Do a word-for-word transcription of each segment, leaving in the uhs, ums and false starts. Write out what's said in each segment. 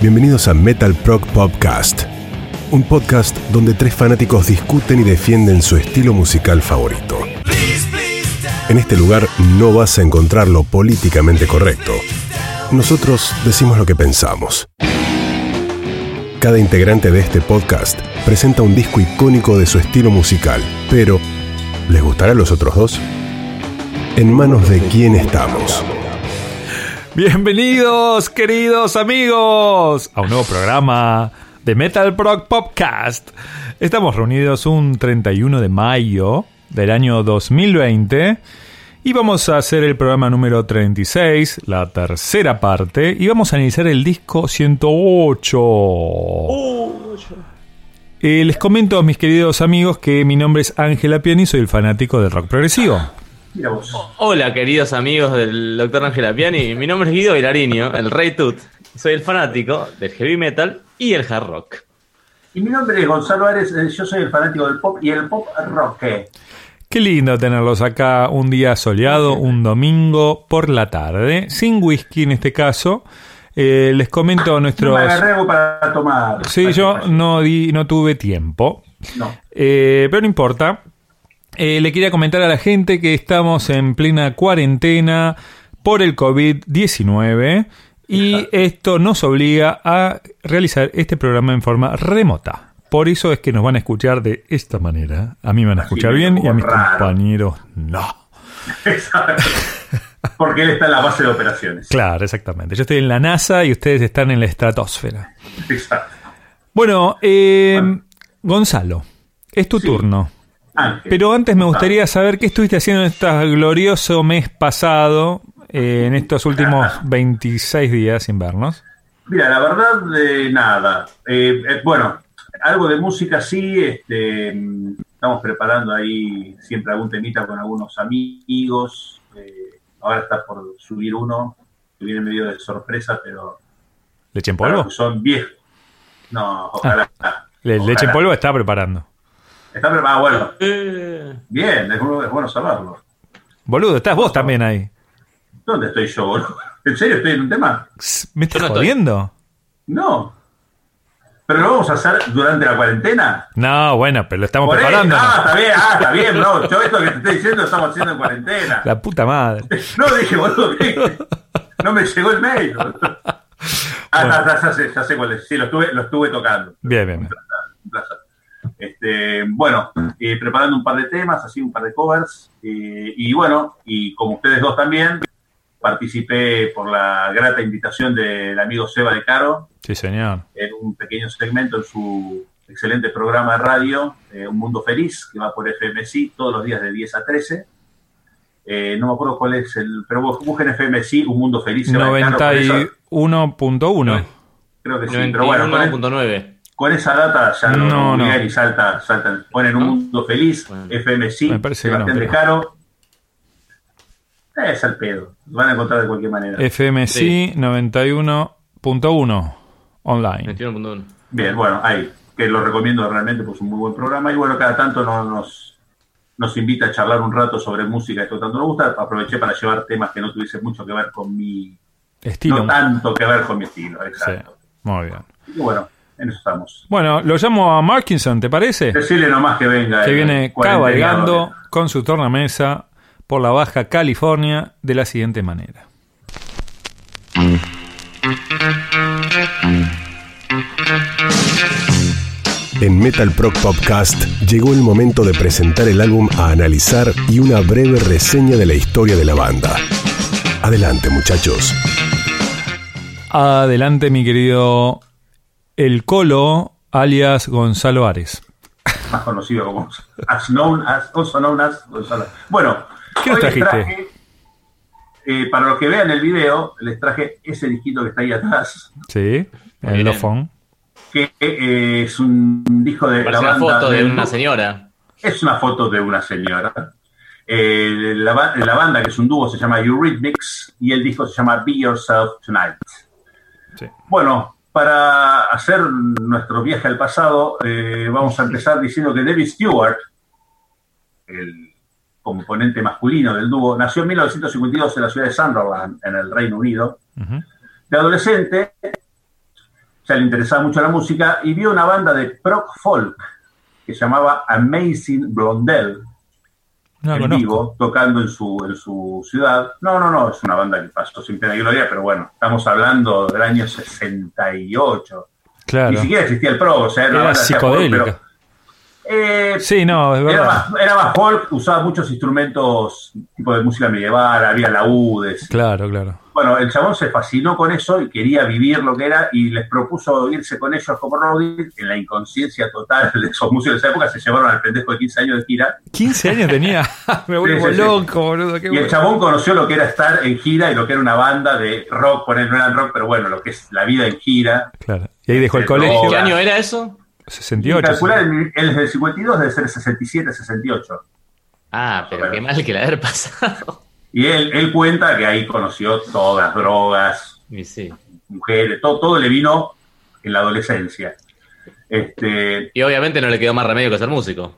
Bienvenidos a Metal Prog Podcast, un podcast donde tres fanáticos discuten y defienden su estilo musical favorito. En este lugar no vas a encontrar lo políticamente correcto. Nosotros decimos lo que pensamos. Cada integrante de este podcast presenta un disco icónico de su estilo musical, pero ¿les gustará a los otros dos? En manos de quién estamos. Bienvenidos, queridos amigos, a un nuevo programa de Metal Prog Podcast. Estamos reunidos un treinta y uno de mayo del año dos mil veinte y vamos a hacer el programa número treinta y seis, la tercera parte, y vamos a analizar el disco ciento ocho. Oh, eh, les comento, mis queridos amigos, que mi nombre es Ángel Appiani y soy el fanático del rock progresivo. Mira vos. Hola, queridos amigos del doctor Ángel Appiani. Mi nombre es Guido Vilariño, el Rey Tut. Soy el fanático del heavy metal y el hard rock. Y mi nombre es Gonzalo Ares. Yo soy el fanático del pop y el pop rock. Qué lindo tenerlos acá un día soleado, un domingo por la tarde, sin whisky en este caso. Eh, les comento a nuestros... No me agarré algo para tomar. Sí, yo no, di, no tuve tiempo. No. Eh, pero no importa. Eh, le quería comentar a la gente que estamos en plena cuarentena por el covid diecinueve y Exacto. Esto nos obliga a realizar este programa en forma remota. Por eso es que nos van a escuchar de esta manera. A mí me van a escuchar bien y a mis raro. compañeros no. Exacto. Porque él está en la base de operaciones. Claro, exactamente. Yo estoy en la NASA y ustedes están en la estratosfera. Exacto. Bueno, eh, bueno. Gonzalo, es tu sí. turno. Ángel. Pero antes me gustaría saber qué estuviste haciendo en este glorioso mes pasado, eh, en estos últimos veintiséis días sin vernos. Mira, la verdad, de nada. Eh, eh, bueno, algo de música sí, este, estamos preparando ahí siempre algún temita con algunos amigos. Eh, ahora está por subir uno, que viene medio de sorpresa, pero... ¿Leche en polvo? Son viejos. No, ojalá. Ah, ojalá. Leche en polvo está preparando. Está preparado, bueno. Eh. Bien, es bueno, es bueno saberlo. Boludo, estás vos también ahí. ¿Dónde estoy yo, boludo? ¿En serio estoy en un tema? ¿Me estás jodiendo? No. ¿Pero lo vamos a hacer durante la cuarentena? No, bueno, pero lo estamos Por preparando. Ah, está bien, ah, está bien, bro. Yo esto que te estoy diciendo lo estamos haciendo en cuarentena. La puta madre. No, dije, boludo, ¿qué? No me llegó el mail. Ah, bueno. ya, ya, sé, ya sé cuál es. Sí, lo estuve, lo estuve tocando. Bien, bien, bien. Un placer. Un placer. Este, bueno, eh, preparando un par de temas, así un par de covers, eh, y bueno, y como ustedes dos también, participé por la grata invitación del amigo Seba de Caro. Sí, señor. En un pequeño segmento en su excelente programa de radio, eh, Un Mundo Feliz, que va por F M C I todos los días de diez a trece. Eh, no me acuerdo cuál es el, pero busquen F M C I, Un Mundo Feliz. Seba noventa y uno punto uno. Creo que sí, noventa y uno pero bueno. noventa y uno punto nueve. Con esa data ya no, no, no. no. y salta, saltan, ponen Un Mundo Feliz, bueno, F M C I, Sebastián de Caro. Es al pedo, lo van a encontrar de cualquier manera. F M C I sí. noventa y uno punto uno online. noventa y uno punto uno. Bien, bueno, ahí, que lo recomiendo realmente, pues es un muy buen programa. Y bueno, cada tanto nos, nos, nos invita a charlar un rato sobre música, esto tanto nos gusta. Aproveché para llevar temas que no tuviesen mucho que ver con mi estilo. No tanto que ver con mi estilo, exacto. Sí, muy bien. Y bueno, en eso estamos. Bueno, lo llamo a Markinson, ¿te parece? Decirle nomás que venga. Que viene cabalgando con su tornamesa por la Baja California de la siguiente manera. En Metal Prog Podcast llegó el momento de presentar el álbum a analizar y una breve reseña de la historia de la banda. Adelante, muchachos. Adelante, mi querido El Colo, alias Gonzalo Ares. Más conocido como as known as, also known as Gonzalo. Bueno, ¿qué nos trajiste? Traje, eh, para los que vean el video, les traje ese disquito que está ahí atrás. Sí, el Lofón. Que eh, es un disco de Parece la banda. Una foto de, de una un, señora. Es una foto de una señora. Eh, la, la banda, que es un dúo, se llama Eurythmics y el disco se llama Be Yourself Tonight. Sí. Bueno, para hacer nuestro viaje al pasado, eh, vamos a empezar diciendo que David Stewart, el componente masculino del dúo, nació en mil novecientos cincuenta y dos en la ciudad de Sunderland, en el Reino Unido. Uh-huh. De adolescente, ya le interesaba mucho la música, y vio una banda de prog folk que se llamaba Amazing Blondel, no, en conozco. vivo, tocando en su, en su ciudad. No, no, no, es una banda que pasó sin pena y gloria, pero bueno, estamos hablando del año sesenta y ocho. Claro. Ni siquiera existía el prog, o sea, era una Era banda que hacía psicodélica. folk, pero, eh, Sí, no, es era, verdad. más, era más folk, usaba muchos instrumentos tipo de música medieval, había laúdes. Claro, claro. Bueno, el chabón se fascinó con eso y quería vivir lo que era y les propuso irse con ellos como roadies. En la inconsciencia total de esos músicos de esa época se llevaron al pendejo de quince años de gira. quince años tenía. Me vuelvo Sí, sí, sí. loco, boludo. Qué Y el bueno. chabón conoció lo que era estar en gira y lo que era una banda de rock, poner no eran rock, pero bueno, lo que es la vida en gira. Claro. Y ahí dejó el Eh, colegio. no, ¿Qué año era eso? sesenta y Y ocho. calcular, él es del cincuenta y dos, debe ser sesenta y siete, sesenta y ocho. Ah, pero Bueno. qué mal que la haber pasado. Y él, él cuenta que ahí conoció todas, drogas, Y sí. mujeres, todo, todo le vino en la adolescencia. Este, Y obviamente no le quedó más remedio que ser músico.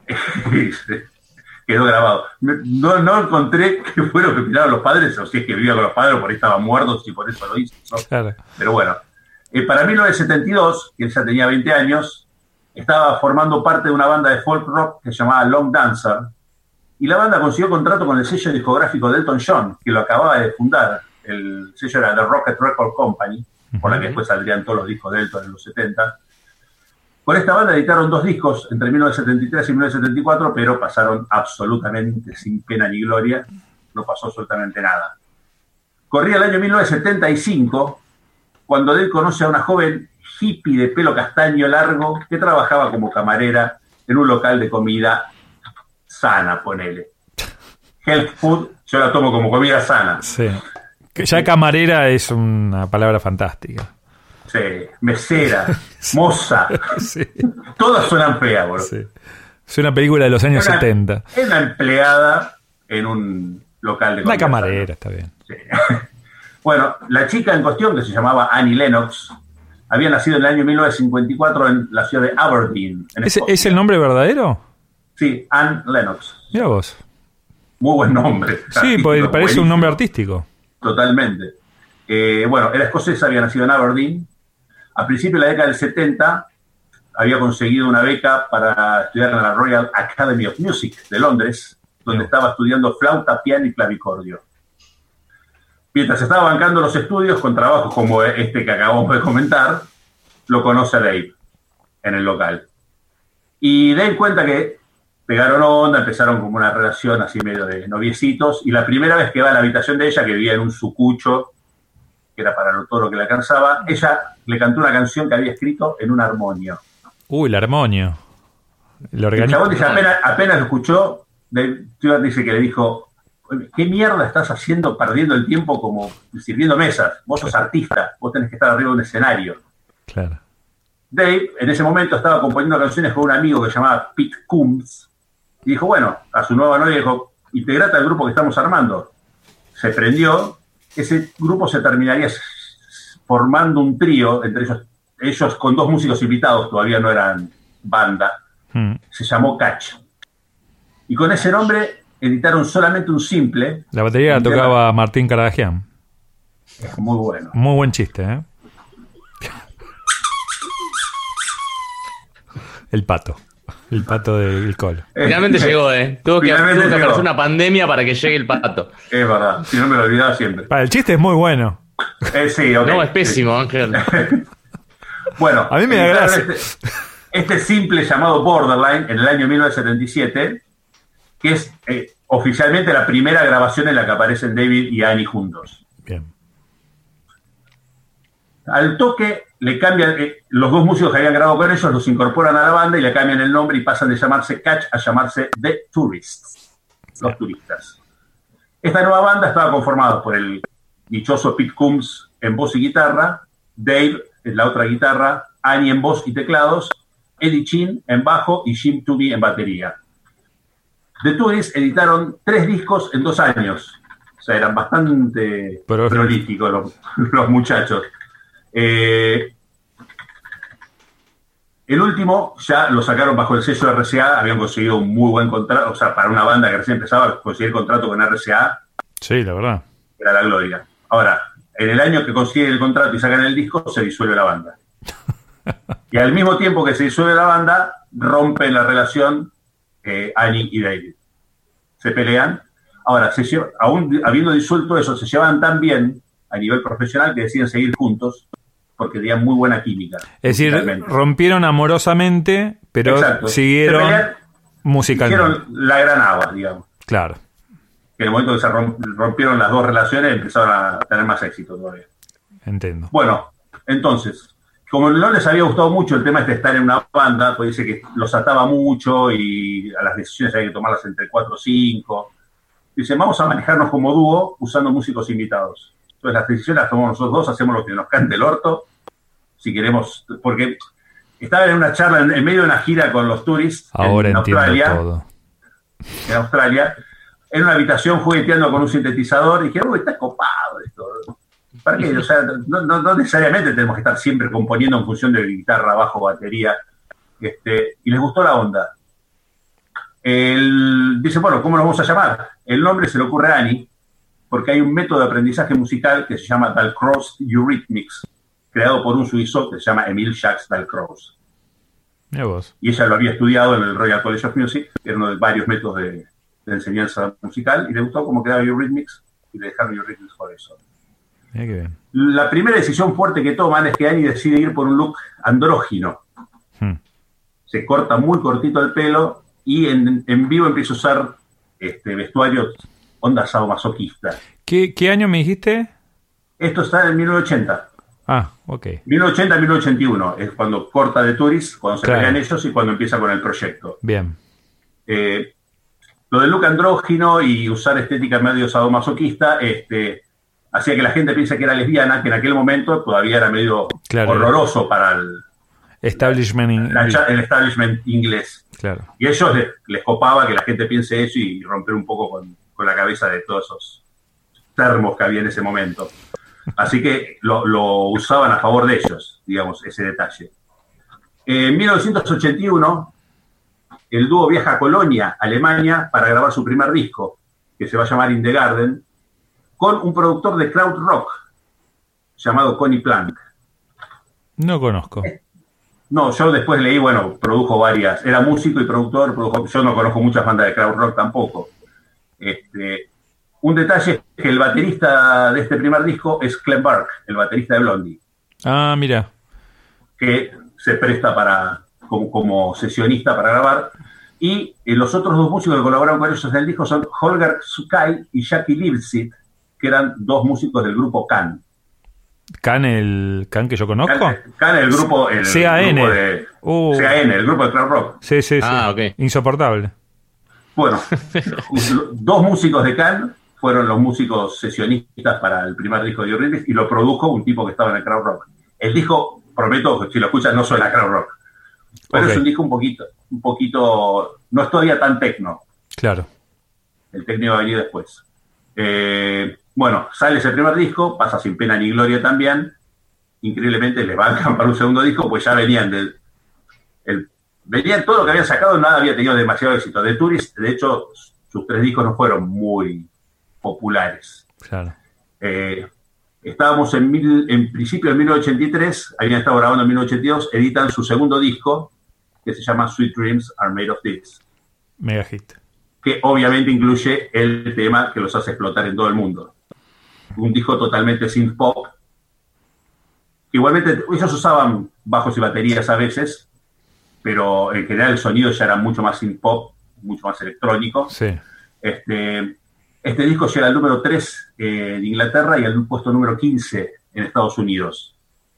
quedó grabado. No, no encontré qué fue lo que opinaron los padres, o si es que vivía con los padres, por ahí estaban muertos y por eso lo hizo. ¿No? Claro. Pero bueno, eh, para mil novecientos setenta y dos, que él ya tenía veinte años, estaba formando parte de una banda de folk rock que se llamaba Long Dancer, y la banda consiguió contrato con el sello discográfico de Elton John, que lo acababa de fundar. El sello era The Rocket Record Company, por la que después saldrían todos los discos de Elton en los setenta. Con esta banda editaron dos discos entre mil novecientos setenta y tres y mil novecientos setenta y cuatro, pero pasaron absolutamente sin pena ni gloria. No pasó absolutamente nada. Corría el año mil novecientos setenta y cinco, cuando Dave conoce a una joven hippie de pelo castaño largo que trabajaba como camarera en un local de comida sana, ponele. Health food, yo la tomo como comida sana. Sí. Que ya camarera es una palabra fantástica. Sí, mesera, moza, Sí. todas suenan feas, boludo. Sí. Es una película de los años Una- setenta. Es una empleada en un local de Una comida camarera, está bien. sana. Sí. Bueno, la chica en cuestión, que se llamaba Annie Lennox, había nacido en el año mil novecientos cincuenta y cuatro en la ciudad de Aberdeen, en ¿Es, Escocia. ¿Es el nombre verdadero? Sí, Anne Lennox. Mira vos. Muy buen nombre. Sí, porque parece Buenísimo. un nombre artístico. Totalmente. Eh, bueno, era escocesa, había nacido en Aberdeen. A principios de la década del setenta había conseguido una beca para estudiar en la Royal Academy of Music de Londres, donde Bien. estaba estudiando flauta, piano y clavicordio. Mientras estaba bancando los estudios con trabajos como este que acabamos de comentar, lo conoce a Dave en el local. Y Dave cuenta que pegaron onda, empezaron como una relación así medio de noviecitos, y la primera vez que va a la habitación de ella, que vivía en un sucucho, que era para todo lo que le alcanzaba, ella le cantó una canción que había escrito en un armonio. Uy, el armonio. El El chabón organista. dice, apenas, apenas lo escuchó, Dave Stewart dice que le dijo, ¿qué mierda estás haciendo perdiendo el tiempo como sirviendo mesas? Vos sos artista, vos tenés que estar arriba de un escenario. Claro. Dave en ese momento estaba componiendo canciones con un amigo que se llamaba Pete Coombs, y dijo, bueno, a su nueva novia dijo, integrate al grupo que estamos armando. Se prendió, ese grupo se terminaría s- formando un trío, entre ellos, ellos con dos músicos invitados, todavía no eran banda, Mm. se llamó Catch. Y con ese nombre editaron solamente un simple. La batería la Un tema- tocaba Martín Caradagian. Es muy bueno. Muy buen chiste, ¿eh? El pato. El pato del colo. Finalmente llegó, ¿eh? Tuvo que, Finalmente tuvo que llegó. aparecer una pandemia para que llegue el pato. Es verdad, si no me lo olvidaba siempre. Para, el chiste es muy bueno. Eh, sí, ok. No, es pésimo, Ángel. Bueno, A mí me da editaron gracia. Este, este simple llamado Borderline en el año mil novecientos setenta y siete, que es eh, oficialmente la primera grabación en la que aparecen David y Annie juntos. Bien. Al toque le cambian, eh, los dos músicos que habían grabado con ellos los incorporan a la banda y le cambian el nombre y pasan de llamarse Catch a llamarse The Tourists, los turistas. Esta nueva banda estaba conformada por el dichoso Pete Coombs en voz y guitarra, Dave en la otra guitarra, Annie en voz y teclados, Eddie Chin en bajo y Jim Tubby en batería. The Tourists editaron tres discos en dos años. O sea, eran bastante Pero- prolíficos los, los muchachos. Eh, el último ya lo sacaron bajo el sello R C A, habían conseguido un muy buen contrato, o sea, para una banda que recién empezaba, conseguir contrato con R C A Sí, la verdad. era la gloria. Ahora, en el año que consiguen el contrato y sacan el disco, se disuelve la banda. Y al mismo tiempo que se disuelve la banda, rompen la relación eh, Annie y David. Se pelean. Ahora, se lleva, aún habiendo disuelto eso, se llevaban tan bien a nivel profesional que deciden seguir juntos porque tenían muy buena química. Es decir, rompieron amorosamente, pero Exacto. siguieron pelean, musicalmente. Hicieron la gran aba, digamos. Claro. Que en el momento que se rompieron las dos relaciones empezaron a tener más éxito todavía. Entiendo. Bueno, entonces, como no les había gustado mucho el tema de estar en una banda, pues dice que los ataba mucho y a las decisiones hay que tomarlas entre cuatro o cinco. Dice, vamos a manejarnos como dúo usando músicos invitados. Entonces las decisiones las tomamos nosotros dos, hacemos lo que nos cante el orto, si queremos, porque estaba en una charla, en, en medio de una gira con los Tourists Ahora en Australia, todo. en Australia, en una habitación jugueteando con un sintetizador, y dije, uy, está copado esto. ¿Para qué? O sea, no, no, no necesariamente tenemos que estar siempre componiendo en función de guitarra, bajo, batería, este, y les gustó la onda. El, dice, bueno, ¿cómo nos vamos a llamar? El nombre se le ocurre a Annie, porque hay un método de aprendizaje musical que se llama Dalcroze Eurythmics, creado por un suizo que se llama Emile Jacques Dalcroze. Y ella lo había estudiado en el Royal College of Music, que era uno de varios métodos de, de enseñanza musical, y le gustó cómo quedaba Eurythmics, y le dejaron Eurythmics por eso. Mira qué bien. La primera decisión fuerte que toman es que Annie decide ir por un look andrógino. Hmm. Se corta muy cortito el pelo, y en, en vivo empieza a usar este vestuario onda sadomasoquista. ¿Qué, ¿Qué año me dijiste? Esto está en mil novecientos ochenta. Ah, ok. mil novecientos ochenta a mil novecientos ochenta y uno es cuando corta de Tourists, cuando se claro. pelean ellos y cuando empieza con el proyecto. Bien. Eh, lo del look andrógino y usar estética medio sadomasoquista este, hacía que la gente piense que era lesbiana, que en aquel momento todavía era medio claro, horroroso para el establishment, in- la, el establishment inglés. Claro. Y a ellos les, les copaba que la gente piense eso y romper un poco con, con la cabeza de todos esos termos que había en ese momento. Así que lo, lo usaban a favor de ellos, digamos, ese detalle. En mil novecientos ochenta y uno, el dúo viaja a Colonia, Alemania, para grabar su primer disco, que se va a llamar In the Garden, con un productor de crowd rock llamado Conny Plank. No conozco. No, yo después leí, bueno, produjo varias, era músico y productor, produjo, yo no conozco muchas bandas de crowd rock tampoco. Este, un detalle es que el baterista de este primer disco es Clem Burke, el baterista de Blondie. Ah, mira. Que se presta para como, como sesionista para grabar. Y eh, los otros dos músicos que colaboraron con ellos en el disco son Holger Sukai y Jackie Lipsit, que eran dos músicos del grupo Can. ¿Can el Can que yo conozco? Can, Can el grupo, el C A N. grupo de uh. C A N, el grupo de crowd rock. Sí, sí, sí. Ah, okay. Insoportable. Bueno, dos músicos de Can fueron los músicos sesionistas para el primer disco de Eurythmics y lo produjo un tipo que estaba en el crowd rock. El disco, prometo, si lo escuchas, no suena crowd rock. Pero okay. Es un disco un poquito, un poquito, no es todavía tan tecno. Claro. El tecno va a venir después. Eh, bueno, sale ese primer disco, pasa sin pena ni gloria también. Increíblemente les bancan para un segundo disco, pues ya venían del... El, venían todo lo que habían sacado, nada había tenido demasiado éxito. De Tourist, de hecho, sus tres discos no fueron muy populares. Claro. Eh, estábamos en, mil, en principio en mil novecientos ochenta y tres, habían estado grabando en mil novecientos ochenta y dos, editan su segundo disco, que se llama Sweet Dreams Are Made of This. Mega hit. Que obviamente incluye el tema que los hace explotar en todo el mundo. Un disco totalmente synth pop. Igualmente, ellos usaban bajos y baterías a veces, pero en general el sonido ya era mucho más synth pop, mucho más electrónico. Sí. Este, este disco llega al número tres eh, en Inglaterra y al puesto número quince en Estados Unidos.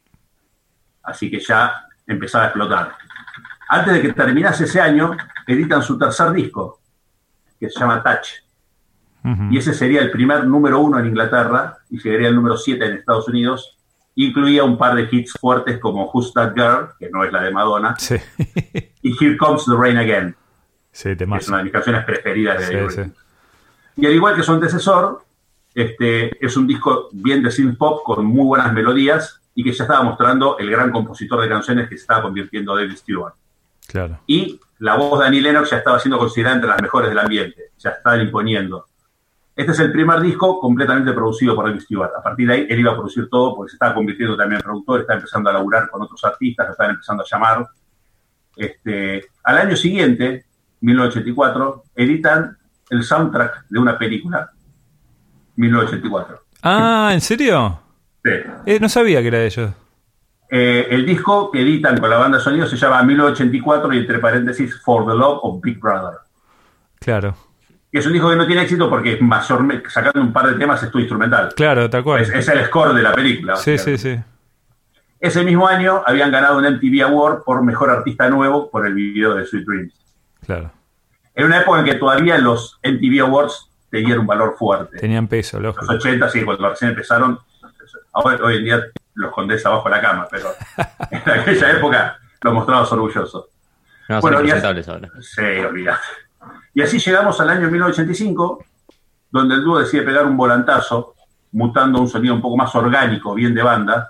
Así que ya empezaba a explotar. Antes de que terminase ese año, editan su tercer disco, que se llama Touch. Uh-huh. Y ese sería el primer número uno en Inglaterra y llegaría al número siete en Estados Unidos. Incluía un par de hits fuertes como Who's That Girl, que no es la de Madonna, sí. y Here Comes the Rain Again, sí, que es una de mis canciones preferidas de sí, sí. Y al igual que su antecesor, este, es un disco bien de synth pop con muy buenas melodías y que ya estaba mostrando el gran compositor de canciones que se estaba convirtiendo David Stewart. Claro. Y la voz de Annie Lennox ya estaba siendo considerada entre las mejores del ambiente, ya estaban imponiendo. Este es el primer disco completamente producido por Eric Stewart. A partir de ahí, él iba a producir todo porque se estaba convirtiendo también en productor, está empezando a laburar con otros artistas, lo están empezando a llamar. Este, al año siguiente, mil novecientos ochenta y cuatro, editan el soundtrack de una película, mil novecientos ochenta y cuatro. Ah, ¿en serio? Sí. Eh, no sabía que era de ellos. Eh, el disco que editan con la banda de sonido se llama mil novecientos ochenta y cuatro y entre paréntesis For the Love of Big Brother. Claro. Que es un disco que no tiene éxito porque mayormente, sacando un par de temas es todo instrumental. Claro, tal cual. Es, es el score de la película. Sí, sí, sí. Ese mismo año habían ganado un M T V Award por Mejor Artista Nuevo por el video de Sweet Dreams. Claro. En una época en que todavía los M T V Awards tenían un valor fuerte. Tenían peso, lógico. Los ochenta, sí, cuando recién empezaron, ahora, hoy en día los condés abajo de la cama, pero en aquella época los mostramos orgullosos. No, bueno, son y impresentables así, ahora. sí, olvidate. Y así llegamos al año mil novecientos ochenta y cinco, donde el dúo decide pegar un volantazo, mutando un sonido un poco más orgánico, bien de banda,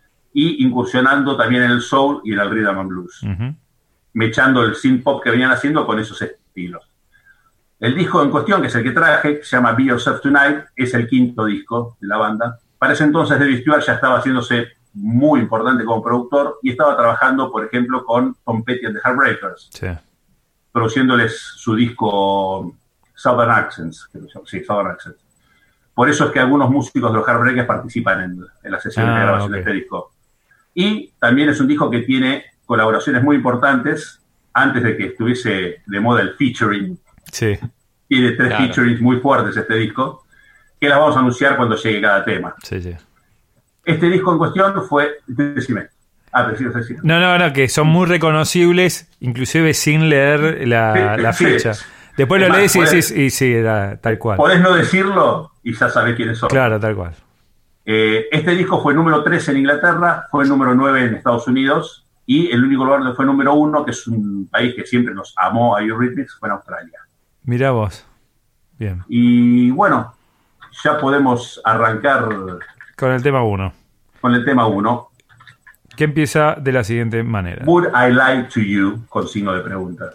y incursionando también en el soul y en el rhythm and blues, Uh-huh. mechando el synth pop que venían haciendo con esos estilos. El disco en cuestión, que es el que traje, que se llama Be Yourself Tonight, es el quinto disco de la banda. Para ese entonces David Stewart ya estaba haciéndose muy importante como productor y estaba trabajando, por ejemplo, con Tom Petty and the Heartbreakers, Sí. produciéndoles su disco Southern Accents, que lo llamo, sí, Southern Accents. Por eso es que algunos músicos de los Heartbreakers participan en, en las sesiones Ah, de grabación okay. de este disco. Y también es un disco que tiene colaboraciones muy importantes antes de que estuviese de moda el featuring. Sí. Tiene tres Claro. featurings muy fuertes este disco, que las vamos a anunciar cuando llegue cada tema. Sí, sí. Este disco en cuestión fue... Decime. Ah, pero sí, no sé si... No, no, no, que son muy reconocibles, inclusive sin leer la, Sí, la sí. ficha. Después Es lo más, lees y podés- decís, y sí, era tal cual. Podés no decirlo y ya sabés quiénes son. Claro, tal cual. Eh, este disco fue número tres en Inglaterra, fue número nueve en Estados Unidos y el único lugar donde fue número uno, que es un país que siempre nos amó a Eurythmics, fue en Australia. Mirá vos. Bien. Y bueno, ya podemos arrancar Con el tema uno, con el tema uno. que empieza de la siguiente manera. Would I Lie to You? Con signo de pregunta.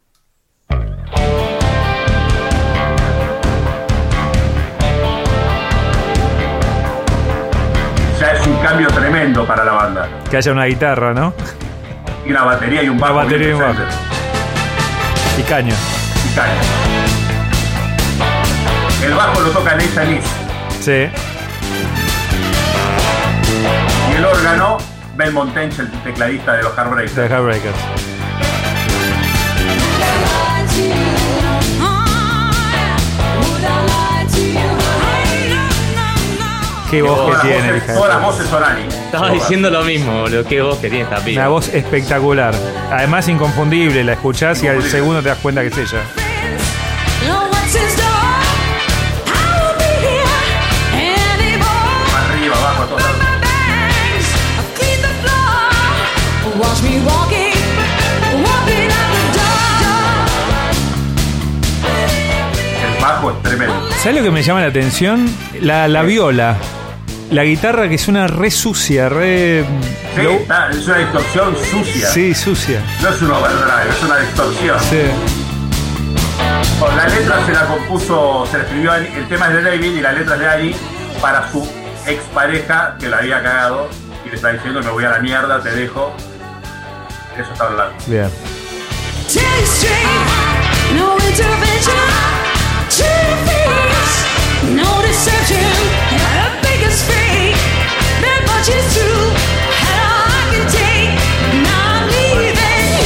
Ya es un cambio tremendo para la banda. Que haya una guitarra, ¿no? Y una batería y un bajo. Una batería y un bien bajo. presentes. Y caño. Y caña. El bajo lo toca Nate Alice. Sí. Y el órgano, Ben Montench, el tecladista de los Heartbreakers. The Heartbreakers. Qué voz Todas que las tiene, voces- hija de Todas las puta. voces son Ani. Estaba Todas. diciendo lo mismo, boludo. Qué voz que tiene esta piba. Una voz espectacular. Además inconfundible, la escuchás y al Inconfundible. segundo te das cuenta que es ella. Arriba, abajo, a todos lados. Watch me walking, walking out the door. El bajo es tremendo. ¿Sabes lo que me llama la atención? La, la viola. La guitarra que suena re sucia, re... Sí, lo- está- es una distorsión sucia. Sí, sucia. No es un overdrive, es una distorsión. Sí. Con la letra se la compuso, se la escribió Ani- el tema es de David y la letra es de Ani para su expareja que la había cagado y le está diciendo me voy a la mierda, te dejo. Eso está hablando. Bien. Take it straight, no intervention. Two things, no deception. The biggest fake, that much is true. And all I can take, now I'm leaving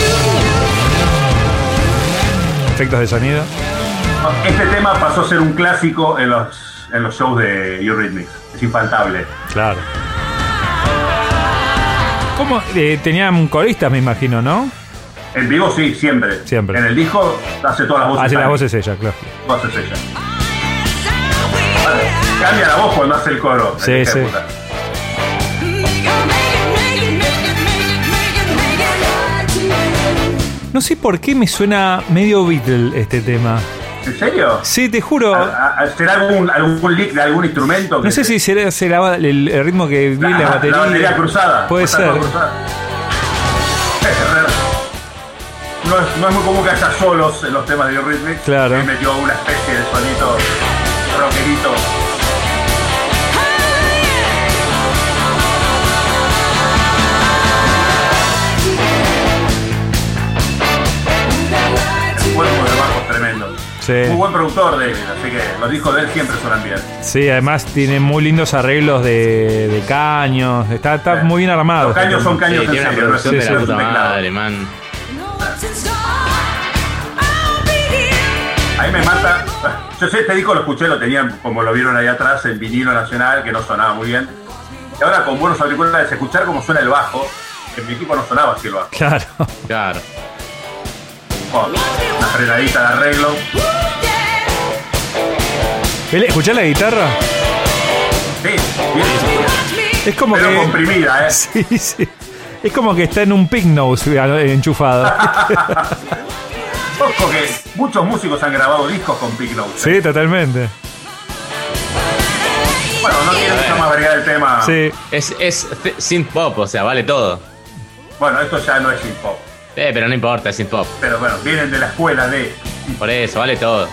you. Efectos de sonido. Este tema pasó a ser un clásico en los, en los shows de Eurythmics. Es infaltable. Claro. ¿Cómo? Eh, tenían coristas, me imagino, ¿no? En vivo sí, siempre. Siempre. En el disco hace todas las voces. Hace las Ani. voces ella, claro. Voces ella. Vale, cambia la voz cuando hace el coro. Sí, hija de sí. puta. No sé por qué me suena medio Beatle este tema. ¿En serio? Sí, te juro. ¿A- a- ¿Será algún, algún lick de algún instrumento? que No sé se- si será, será el, el ritmo que vi la, la, batería. la batería cruzada. Puede Está ser. todo cruzada. Es raro. No es, no es muy común que haya solos en los temas de Eurythmics. Claro. Él metió una especie de sonido. rockerito. El cuerpo de bajo es tremendo. Sí. Muy buen productor David, así que los discos de él siempre suenan bien. Sí, además tiene muy lindos arreglos de, de caños. Está, está Sí. muy bien armado. Los caños son Sí, caños en tiene una serio, no es producción un- de no la es un puta teclado. madre, man. A mí me mata. Yo sé, este disco lo escuché, lo tenían como lo vieron ahí atrás en vinilo nacional, que no sonaba muy bien. Y ahora con buenos auriculares, escuchar cómo suena el bajo. En mi equipo no sonaba así el bajo. Claro. Claro. Oh, una frenadita de arreglo. ¿Escuchás la guitarra? Sí, bien. Es como Pero que. comprimida, ¿eh? Sí, sí. Es como que está en un pig nose enchufado. Ojo que muchos músicos han grabado discos con Pig Note. Sí, totalmente. Bueno, no tiene mucha más variedad del tema. Sí. Es, es th- synth pop, o sea, vale todo. Bueno, esto ya no es synth pop. Eh, pero no importa, es synth pop. Pero bueno, vienen de la escuela de. Por eso, vale todo.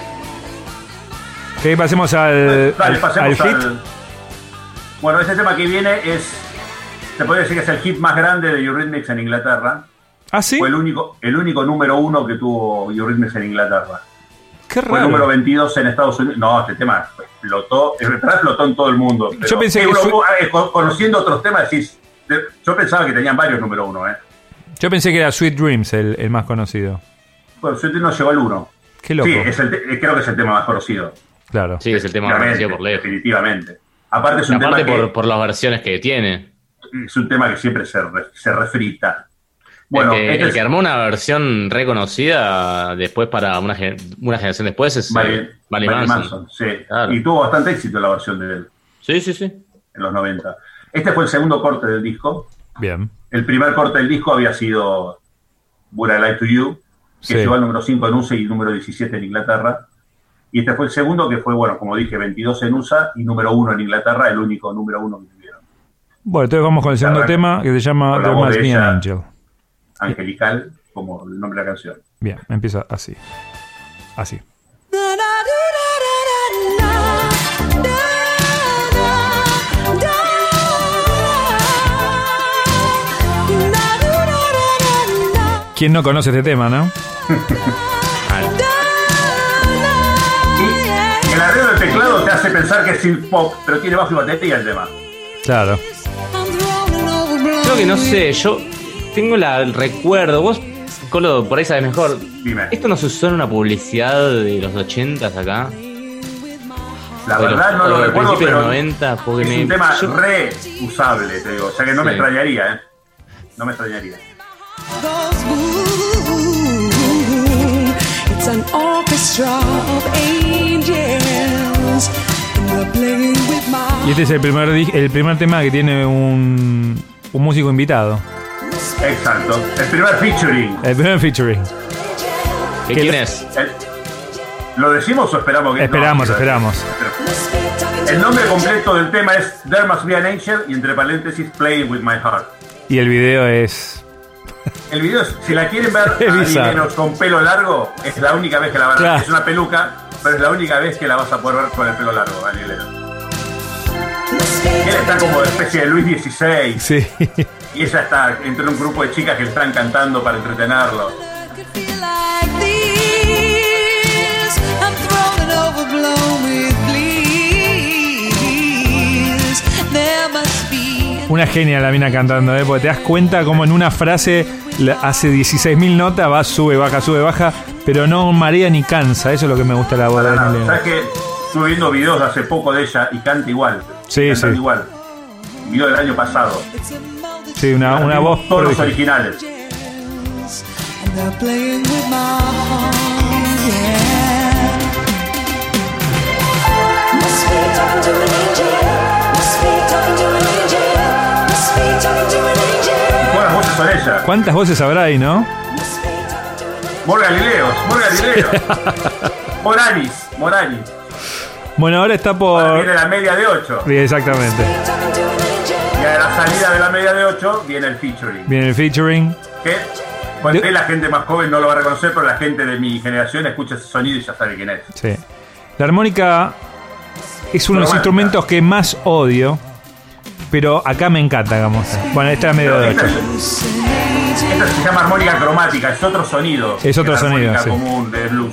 Que pasemos al, Dale, al, pasemos al hit. al. Bueno, este tema que viene es. Se puede decir que es el hit más grande de Eurythmics en Inglaterra. Ah, sí. Fue el único, el único número uno que tuvo Eurythmics en Inglaterra. Qué Fue el número raro. veintidós en Estados Unidos. No, este tema explotó. En realidad explotó en todo el mundo. Pero Yo pensé que uno- su- eh, con- conociendo otros temas, decís. de- Yo pensaba que tenían varios número uno, ¿eh? Yo pensé que era Sweet Dreams el, el más conocido. Bueno, Sweet Dreams no llegó al uno. Qué loco. Sí, es el te- eh, creo que es el tema más conocido. Claro. Sí, es el tema más Definitivamente, conocido por lejos. definitivamente. Aparte es un Aparte tema por, que, por las versiones que tiene. es un tema que siempre se, re- se refrita. Bueno, el que, este el es- que armó una versión reconocida después para una, gen- una generación después es Vale, eh, Vale Vale Manson. Manson, sí. Claro. Y tuvo bastante éxito la versión de él Sí, sí, sí. en los noventa. Este fue el segundo corte del disco. Bien. El primer corte del disco había sido Would I Lie to You, que Sí. llegó al número cinco en U S A y número diecisiete en Inglaterra. Y este fue el segundo, que fue, bueno, como dije, veintidós en U S A y número uno en Inglaterra, el único número uno que tuvieron. Bueno, entonces vamos con el segundo Arranca. tema que se llama Con la There voz Must de Be an ella. Angel. Angelical, como el nombre de la canción. Bien, empieza así. Así. ¿Quién no conoce este tema, no? Y el arreglo del teclado te hace pensar que es synth pop, pero tiene bajo y batería el tema. Claro. Creo que no sé, yo tengo la, el recuerdo. Vos, Colo, por ahí sabes mejor. Dime. ¿Esto no se usó en una publicidad de los ochentas acá? La O de los- verdad no o lo de recuerdo, principios de pero los noventa, porque es me- un tema yo- re usable, te digo. O sea que no me Sí. extrañaría, ¿eh? No me extrañaría. It's an orchestra of angels. And they're playing with my Y este es el primer, di- el primer tema que tiene un, un músico invitado. Exacto. El primer featuring. El primer featuring. ¿Qué que quién lo- es? El- ¿Lo decimos o esperamos que Esperamos, no, esperamos. El nombre completo del tema es There Must Be an Angel y entre paréntesis Playing with My Heart. Y el video es... El video, es- si la quieren ver Es a bizarro. Ari con pelo largo, es la única vez que la van a ver. Claro. Es una peluca, pero es la única vez que la vas a poder ver con el pelo largo, Ari Lennox. Él está como de especie de Luis dieciséis Sí. y ella está entre un grupo de chicas que le están cantando para entretenerlo. feel like this. I'm thrown and overblown with bliss. There must be Una genia la mina cantando, ¿eh? Porque te das cuenta como en una frase la- hace dieciséis mil notas, va, sube, baja, sube, baja, pero no marea ni cansa. Eso es lo que me gusta de la voz de Para nada. Daniel. ¿Sabes qué? Estuve viendo videos hace poco de ella y canta igual. Sí, Canta sí. igual. Video del año pasado. Sí, una, una voz Todos los prodigiosa. originales. and they're playing with my heart. Yeah. Must be talking to an angel. Must be talking to an angel. Must be talking to an angel. Buenas voces son ellas. ¿Cuántas voces habrá ahí, no? Must be talking to an angel. Mor Galileos, Mor Galileos. Moranis, Moranis. Bueno, ahora está Ahora por... viene la media de ocho. Sí, exactamente. Talking to an angel. Y a la salida de la media de ocho viene el featuring. Viene el featuring. Que bueno, De- la gente más joven no lo va a reconocer, pero la gente de mi generación escucha ese sonido y ya sabe quién es. Sí. La armónica es uno de los instrumentos que más odio, pero acá me encanta, digamos. Bueno, esta es medio Pero de esta, ocho. esta se llama armónica cromática, es otro sonido. Es otro que la sonido, armónica sí. común de blues.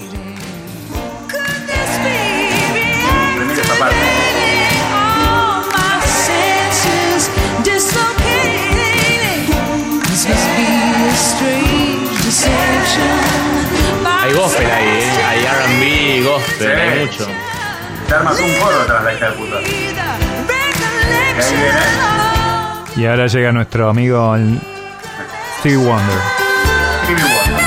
Mira esta parte. Hay gospel ahí, ¿eh? Hay R and B, gospel, Sí. hay mucho. Se arma todo un coro atrás de la hija de puta. Y ahí viene. Y ahora llega nuestro amigo el Stevie Wonder. Stevie Wonder.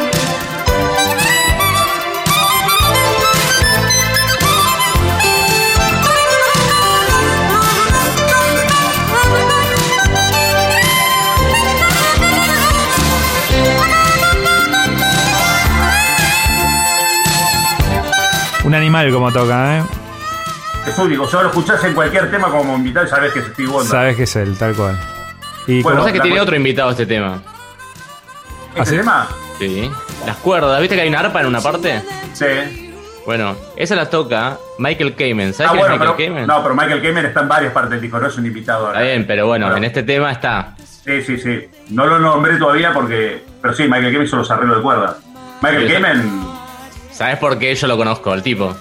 Un animal como toca, ¿eh? Es único, solo lo escuchás en cualquier tema como invitado y sabés que es Stevie Wonder. Sabes que es él, tal cual. Y Bueno, como- ¿Sabes que la tiene cu- otro invitado este tema? ¿Este ¿Ah, sí? tema? Sí. Las cuerdas, ¿viste que hay una arpa en una parte? Sí. Bueno, esa la toca Michael Kamen. ¿Sabes Ah, quién bueno, es pero, Michael Kamen? no, pero Michael Kamen está en varias partes del disco, no es un invitado ahora. Está bien, pero bueno, Bueno. en este tema está. Sí, sí, sí. No lo nombré todavía porque... Pero sí, Michael Kamen hizo los arreglos de cuerda. Michael Sí. Kamen ¿Sabes por qué yo lo conozco, el tipo?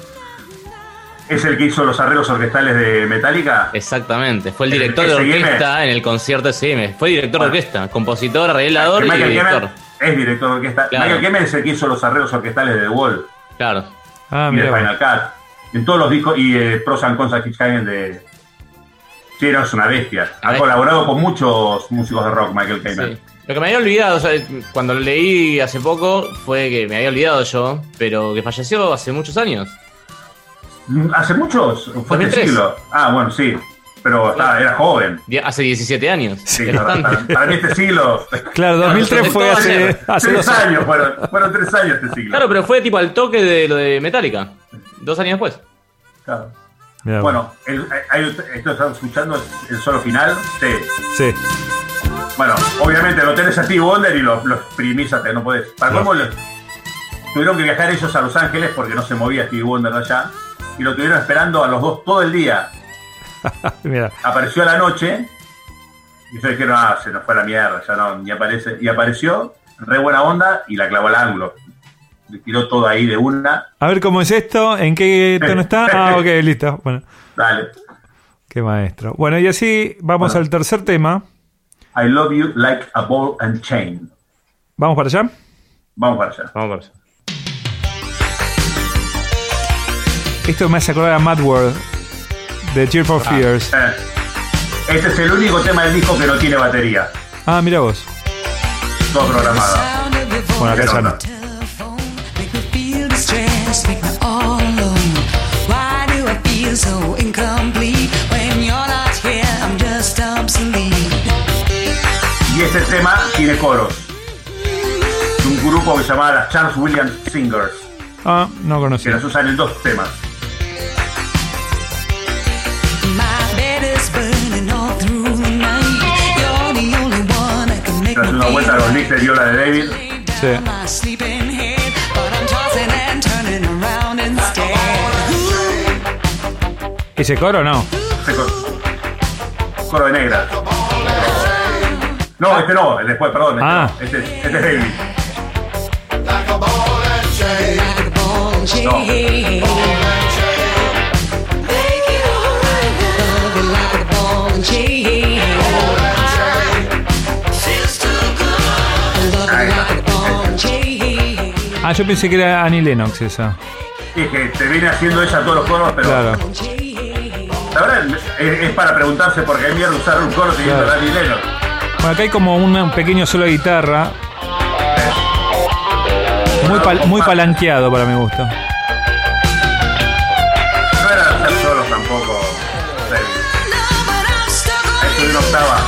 es el que hizo los arreglos orquestales de Metallica. Exactamente. Fue el ¿El director de S I M? orquesta en el concierto S M. Fue director Bueno. de orquesta, compositor, arreglador y Michael director. Kamen es director de orquesta. Claro. Michael Kamen es el que hizo los arreglos orquestales de The Wall Claro. Ah, y de mira. Final Cut. En todos los discos y eh, Pros and Cons of Hitchhiking de... Sí, no, es una bestia. A Ha ver. colaborado con muchos músicos de rock, Michael Kamen. Sí. Lo que me había olvidado, o sea, cuando lo leí hace poco, fue que me había olvidado yo, pero que falleció hace muchos años. ¿Hace muchos? ¿Fue dos mil este tres. siglo? Ah, bueno, sí. Pero estaba- era joven. Die- Hace diecisiete años. Sí, Es para, bastante. para- para mí este siglo... Claro, dos mil tres Claro, fue todo hace, ayer. hace tres dos años. años, fueron, fueron tres años este siglo. Claro, pero fue tipo al toque de lo de Metallica. Dos años después. Claro. Mirá, Bueno, el, hay- esto estamos escuchando es el solo final. Sí. Sí. Bueno, obviamente lo tenés a Stevie Wonder y lo, lo exprimís hasta que no podés. Para Claro. cómo lo- tuvieron que viajar ellos a Los Ángeles porque no se movía Stevie Wonder de allá. Y lo tuvieron esperando a los dos todo el día. Mira. Apareció a la noche. Y ellos dijeron, ah, se nos fue a la mierda, ya no, ni aparece. Y apareció, re buena onda, y la clavó al ángulo. Le tiró todo ahí de una. A ver cómo es esto, en qué tono está. Ah, ok, listo. Bueno, Dale. qué maestro. Bueno, y así vamos Bueno. al tercer tema. I love you like a ball and chain. ¿Vamos para allá? Vamos para allá. Vamos por eso. Esto me hace acordar a Mad World de Tear for Fears. Eh, Este es el único tema del disco que no tiene batería. Ah, mira vos. Todo programada. Bueno, acá ya no. Make me feel distressed, make me all alone. Why do I feel so incomplete? When you're not here, I'm just obsolete. Y este tema tiene coros. De un grupo que se llamaba las Charles Williams Singers. Ah, no Que conocía. las usan en dos temas. My bed is burning all through the night. You're the only one that can make Tras me una vuelta a los feel Licks de Viola de David. Sí. my sleeping head, but I'm tossing and turning around instead. ¿Ese coro no? Este coro, coro de negra. No, este no, el después, perdón. Este, Ah. no. este, este es David. Like a ball and chain. No. Make it alright. Love you like a ball and chain. Feels too good. Love you like a ball and chain. Ah, yo pensé que era Annie Lennox esa. Y es que te viene haciendo ella todos los coros, pero Claro. la verdad es, es para preguntarse por qué mierda usar un coro teniendo Claro. a Dani Lennox. Bueno, acá hay como un pequeño solo de guitarra. Muy, pal- muy palanqueado para mi gusto. No era hacer solos tampoco, David. Eso de una octava.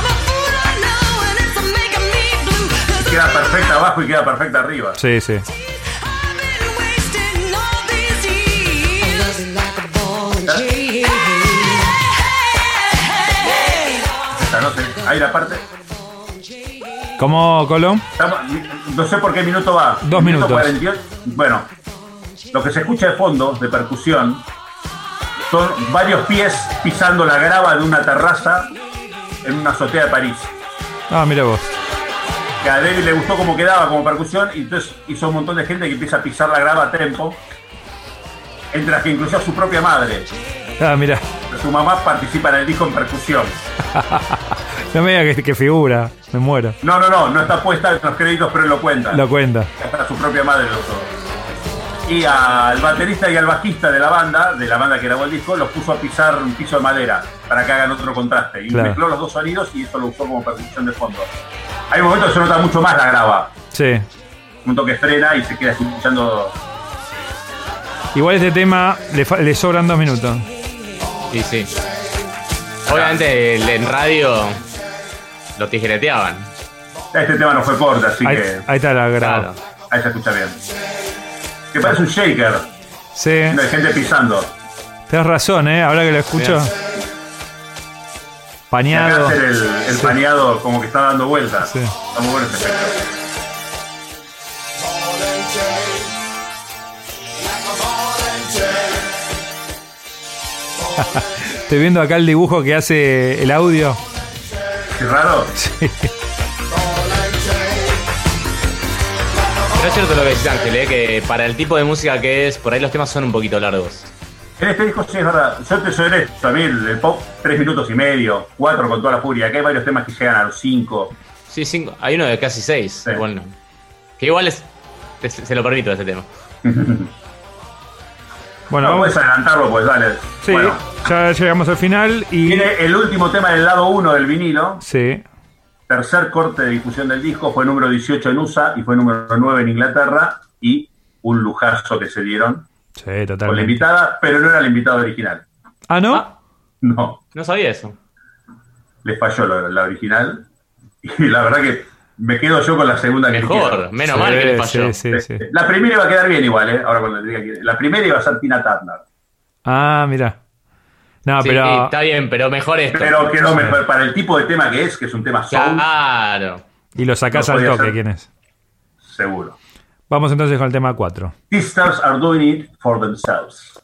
Queda perfecta abajo y queda perfecta arriba. Sí, sí. Esta, no sé, ahí la parte. ¿Cómo, Colo? Estamos- no sé por qué minuto va. Dos Minuto minutos. cuarenta y ocho. Bueno, lo que se escucha de fondo, de percusión, son varios pies pisando la grava de una terraza en una azotea de París. Ah, mira vos. Que a David le gustó cómo quedaba como percusión y entonces hizo un montón de gente que empieza a pisar la grava a tempo, entre las que incluyó a su propia madre. Ah, mira. Su mamá participa en el disco en percusión. No me digas que, que figura, me muero. No, no, no, no está puesta en los créditos, pero él lo cuenta. Lo cuenta. Hasta su propia madre lo usó. Y al baterista y al bajista de la banda, de la banda que grabó el disco, los puso a pisar un piso de madera para que hagan otro contraste. Y claro. mezcló los dos sonidos y eso lo usó como percusión de fondo. Hay un momento que se nota mucho más la grava. Sí. Un toque frena y se queda escuchando. Igual este tema le, fa- le sobran dos minutos. Sí, sí. Obviamente el- en radio lo tijereteaban. Este tema no fue corto, así Ahí, que ahí está la grava. Claro. ahí se escucha bien. Que parece un shaker, Sí. no hay gente pisando. Tenés razón, ¿eh? Ahora que lo escucho. Bien. Y acá Pañado. hacer el, el Sí. paneado como que está dando vueltas. Sí. Está muy bueno ese efecto. Estoy viendo acá el dibujo que hace el audio. ¿Qué raro? Pero es cierto lo que decís, Ángel, ¿eh? Que para el tipo de música que es, por ahí los temas son un poquito largos. En este disco sí es verdad. Yo te soy honesto, a mí el, el pop, tres minutos y medio, cuatro con toda la furia. Acá hay varios temas que llegan a los cinco. Sí, cinco. Hay uno de casi seis. Sí. Bueno, que igual es, te- se lo permito ese tema. Bueno, No vamos. puedes adelantarlo, pues dale. Sí, Bueno, ya llegamos al final y. viene el último tema del lado uno del vinilo. Sí. Tercer corte de difusión del disco, fue número dieciocho en U S A y fue número nueve en Inglaterra. Y un lujazo que se dieron Sí, con la totalmente. invitada, pero no era la invitada original. Ah, ¿no? Ah, No, no sabía eso. le falló la, la original. Y la verdad que me quedo yo con la segunda que Mejor, eligieron. menos Sí, mal que le falló. Sí, sí, sí. La primera iba a quedar bien igual, ¿eh? Ahora cuando le diga que... La primera iba a ser Tina Turner. Ah, mira. No, Sí, pero. está bien, pero mejor esto. Pero quedó mejor para el tipo de tema que es, que es un tema soul, Claro. Y lo sacás No al podía toque, ser. ¿quién es? seguro. Vamos entonces con el tema cuatro. Sisters are doing it for themselves.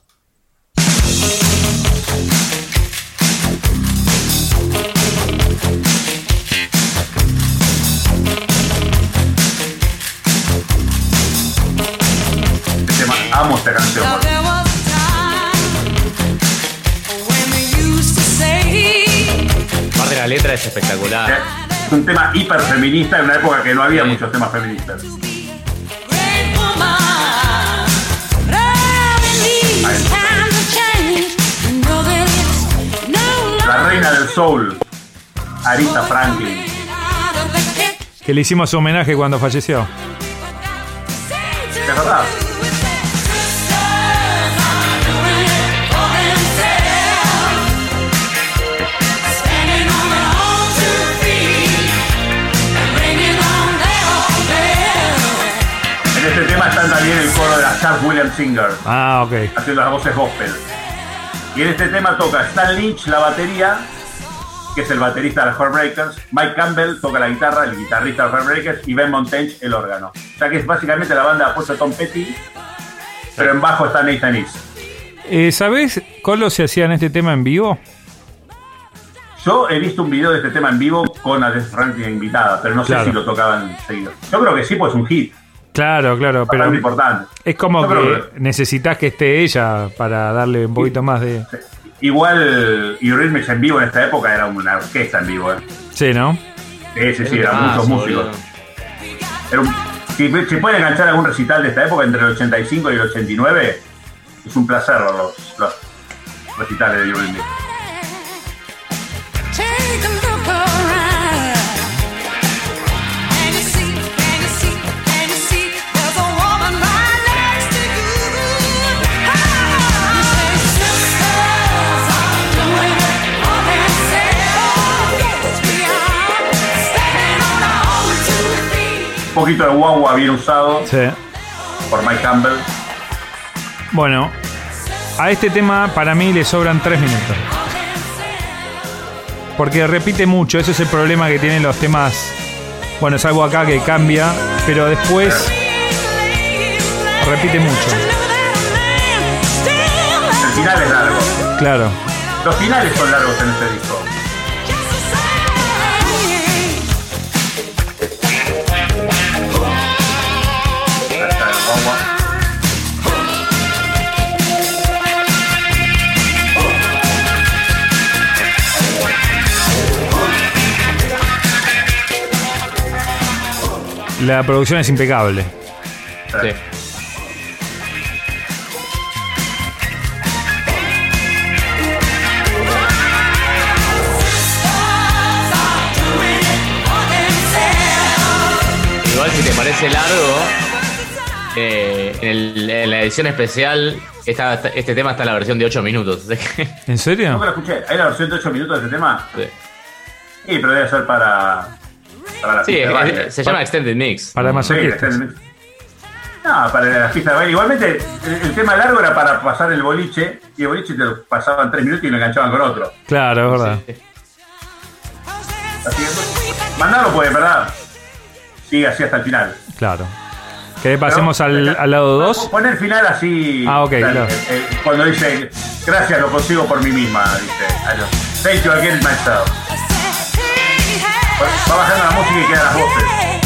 Este tema, amo esta canción. Now there was a time when we used to say Aparte la letra es espectacular. Es un tema hiper feminista en una época que no había Sí. muchos temas feministas. to be a great woman. But in these times of change, you know that it's no La longer reina del soul, Aretha Franklin. out of the pit. Que le hicimos homenaje cuando falleció. Es verdad. En este tema están también el coro de la Charles Williams Singer, Ah, ok. haciendo las voces gospel. Y en este tema toca Stan Lynch la batería, que es el baterista de los Heartbreakers, Mike Campbell toca la guitarra, el guitarrista de los Heartbreakers, y Ben Montage el órgano. O sea que es básicamente la banda de apoyo de Tom Petty, pero en bajo está Nathan East. Eh, ¿Sabés, Colo, si hacían este tema en vivo? Yo he visto un video de este tema en vivo con Aretha Franklin invitada, pero no sé Claro. si lo tocaban seguido. Yo creo que sí, pues es un hit, Claro, claro, pero bastante importante. es como Yo que creo necesitas que esté ella para darle un poquito más de... Igual Eurythmics en vivo en esta época era una orquesta en vivo, ¿eh? Sí, ¿no? Sí, sí, Es sí, un eran temazo, muchos músicos. boludo. Era un- si se pueden enganchar algún recital de esta época entre el ochenta y cinco y el ochenta y nueve, es un placer ver los, los recitales de Eurythmics. Take a look around. Can you see, can you see, can you see there's a woman right next to you? Ah, you say sisters are doing it for themselves. Yes, we are standing on our own two feet. Un poquito de guagua bien usado Sí. por Mike Campbell. Bueno, a este tema para mí le sobran tres minutos. Porque repite mucho, ese es el problema que tienen los temas. Bueno, es algo acá que cambia, pero después repite mucho. El final es largo. Claro. Los finales son largos en este disco. Ahí está el guagua. La producción es impecable. Sí. Igual si te parece largo, eh, en, el- en la edición especial esta- esta- este tema está en la versión de ocho minutos. así que- ¿En serio? Nunca lo escuché. ¿Hay la versión de ocho minutos de este tema? sí, Sí, pero debe ser para, para la Sí, pista de es- baile. es- se llama Extended Mix. Para Sí, masoquistas. este- no, para la pista de baile. Igualmente, el, el tema largo era para pasar el boliche, y el boliche te lo pasaban tres minutos y lo enganchaban con otro. Claro, es verdad. Sí. Así que, mandalo pues, ¿verdad? Sigue así hasta el final. Claro. ¿Que pasemos Pero, al, al lado dos? Poner el final así. Ah, ok, o sea, claro. eh, eh, cuando dice, gracias, lo consigo por mí misma, dice. Algo. Thank you, I get it myself. Va bajando la música y quedan las voces.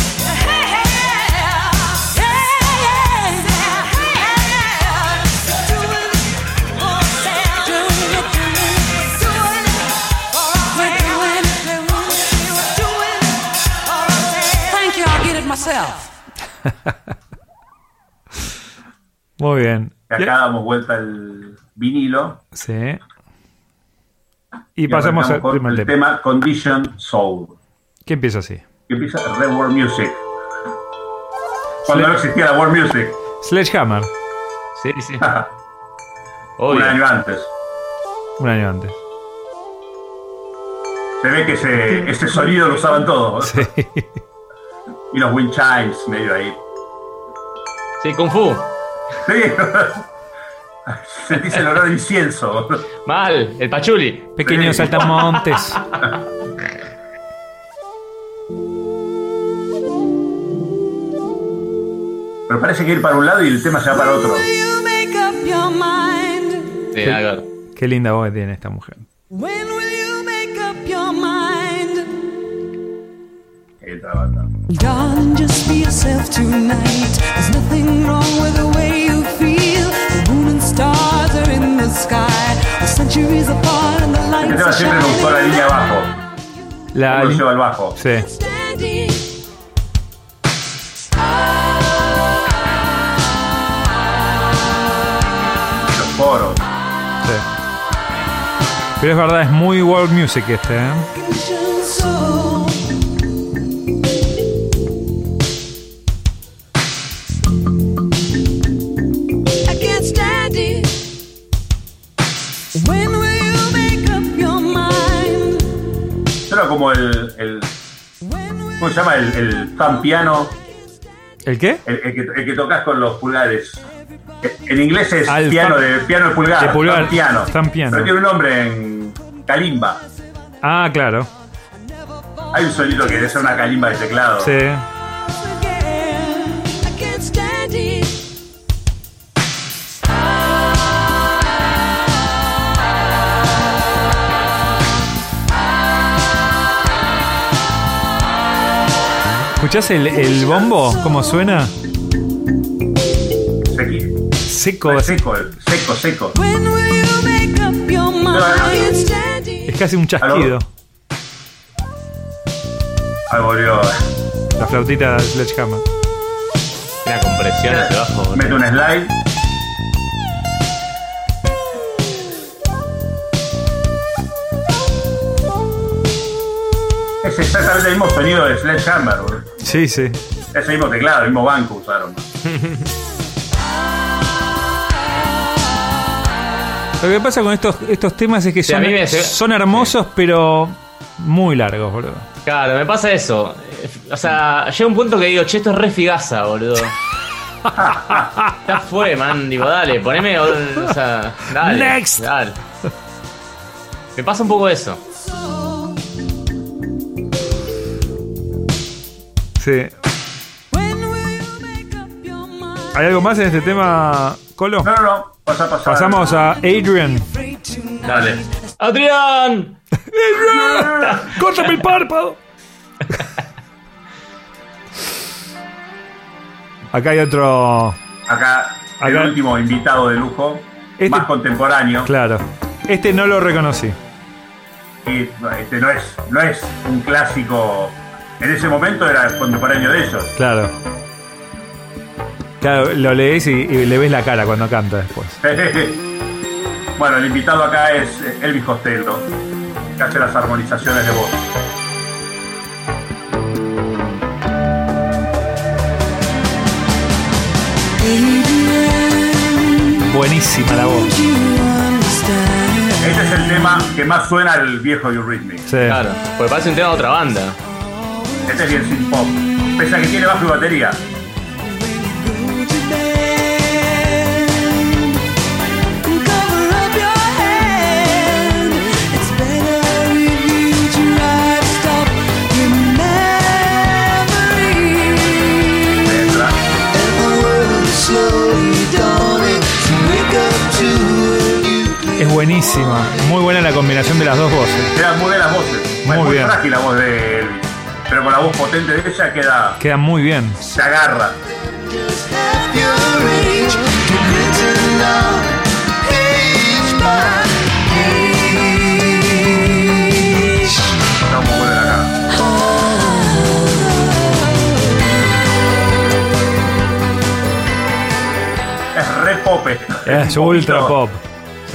Thank you, I'll get it myself. Muy bien. Y acá damos vuelta el vinilo. Sí. Y pasamos al arrancamos con primer el tema. tema Condition Soul. Que empieza así. Que empieza Red World Music. Cuando Sle- no existía la World Music. Sledgehammer. Sí, sí. Un Obvio. año antes. Un año antes. Se ve que ese, ese sonido lo usaban todos. Sí. Y los wind chimes medio ahí. Sí, Kung Fu. Sí. Sentís el olor de incienso. Mal, el pachuli. Pequeños Sí. saltamontes. Pero parece que ir para un lado y el tema se va para otro. Will you make up your mind? Sí, nada que ver. Qué linda voz que tiene esta mujer. When will you make up your mind? Otra banda. Darling, just be yourself tonight. There's nothing wrong with the way you feel. The moon and stars are in the sky. We're centuries apart and the Este lights tema are siempre me gustó la shining línea abajo. La Cómo lo li- lleva el bajo. Sí. standing. Los coros. Sí. Pero es verdad, es muy world music este, ¿eh? Condition soul. I can't stand it. When will you make up your mind? Era como el, el When will ¿cómo se llama? El, el thumb piano, ¿El qué? el, el que, el que tocas con los pulgares. En inglés es Ah, el piano thumb- de piano de pulgar, de pulgar, thumb piano. thumb piano. Pero tiene un nombre en kalimba. Ah, claro. Hay un sonido que debe ser una kalimba de teclado. Sí. again? I can't stand it. ¿Escuchás el, el bombo? ¿Cómo suena? Sequi- Seco. seco, seco, seco. When will you make up your mind? I can't stand it. Es casi un chasquido. Ahí volvió. La flautita de Sledgehammer. Una compresión hacia abajo. boludo. Mete un slide. Es exactamente el mismo sonido de Sledgehammer, boludo. Sí, sí. Ese mismo teclado, el mismo banco usaron. Lo que pasa con estos, estos temas es que Sí, a son, mí me- son hermosos, pero muy largos, boludo. Claro, me pasa eso. O sea, llega un punto que digo, che, esto es re figaza, boludo. Ya fue, man. Digo, dale, poneme. O sea, dale. Next. Dale. Me pasa un poco eso. Sí. When will you make up your mind? ¿Hay algo más en este tema, Colo? No, no, no. Pasa, pasa. Pasamos a Adrian. Afraid to Dale. ¡Adrián! ¡Córtame el párpado! Acá hay otro. Acá, el Acá- último invitado de lujo, Este- más contemporáneo. Claro. Este no lo reconocí. Y este no es, no es un clásico. En ese momento era contemporáneo de ellos. Claro. Claro, lo lees y, y le ves la cara cuando canta después. Bueno, el invitado acá es Elvis Costello, que hace las armonizaciones de voz. Buenísima la voz. Este es el tema que más suena al viejo Eurythmics. Sí. Claro, porque parece un tema de otra banda. Este es bien synth pop, pese a que tiene bajo y batería. Entra. Es buenísima. Muy buena la combinación de las dos voces. Quedan muy bien las voces. Muy es muy bien. frágil la voz de Elvis, pero con la voz potente de ella queda, Quedan muy bien. se agarra. Vamos a poner acá. Es re pop esto. Es un ultra poquito- pop. Sí.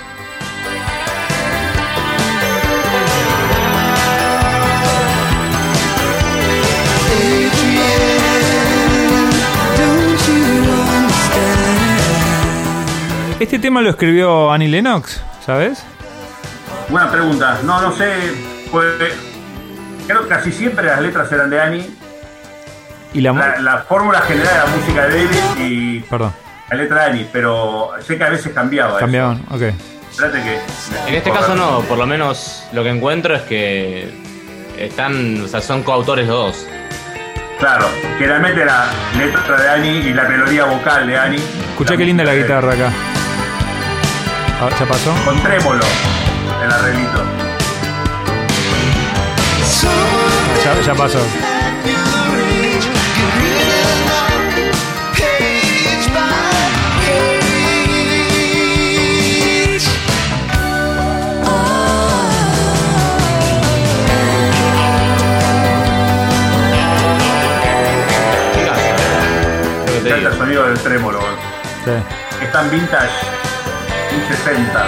Este tema lo escribió Annie Lennox, ¿sabes? Buena pregunta. No, no sé. Pues, creo que casi siempre las letras eran de Annie. Y la, La, la fórmula general de la música de David y Perdón, la letra de Annie, pero sé que a veces cambiaba. cambiaban, ok. Eso. Espérate que. En este caso no, por lo menos lo que encuentro es que están, o sea, son coautores los dos. Claro, generalmente la letra de Annie y la melodía vocal de Annie. Escuchá qué linda la guitarra acá. Ah, ¿ya pasó? Con trémolo, el arreglito. Ya, ya pasó. Lo que te Canta digo. el sonido del trémolo. Sí. Está en vintage un sesenta.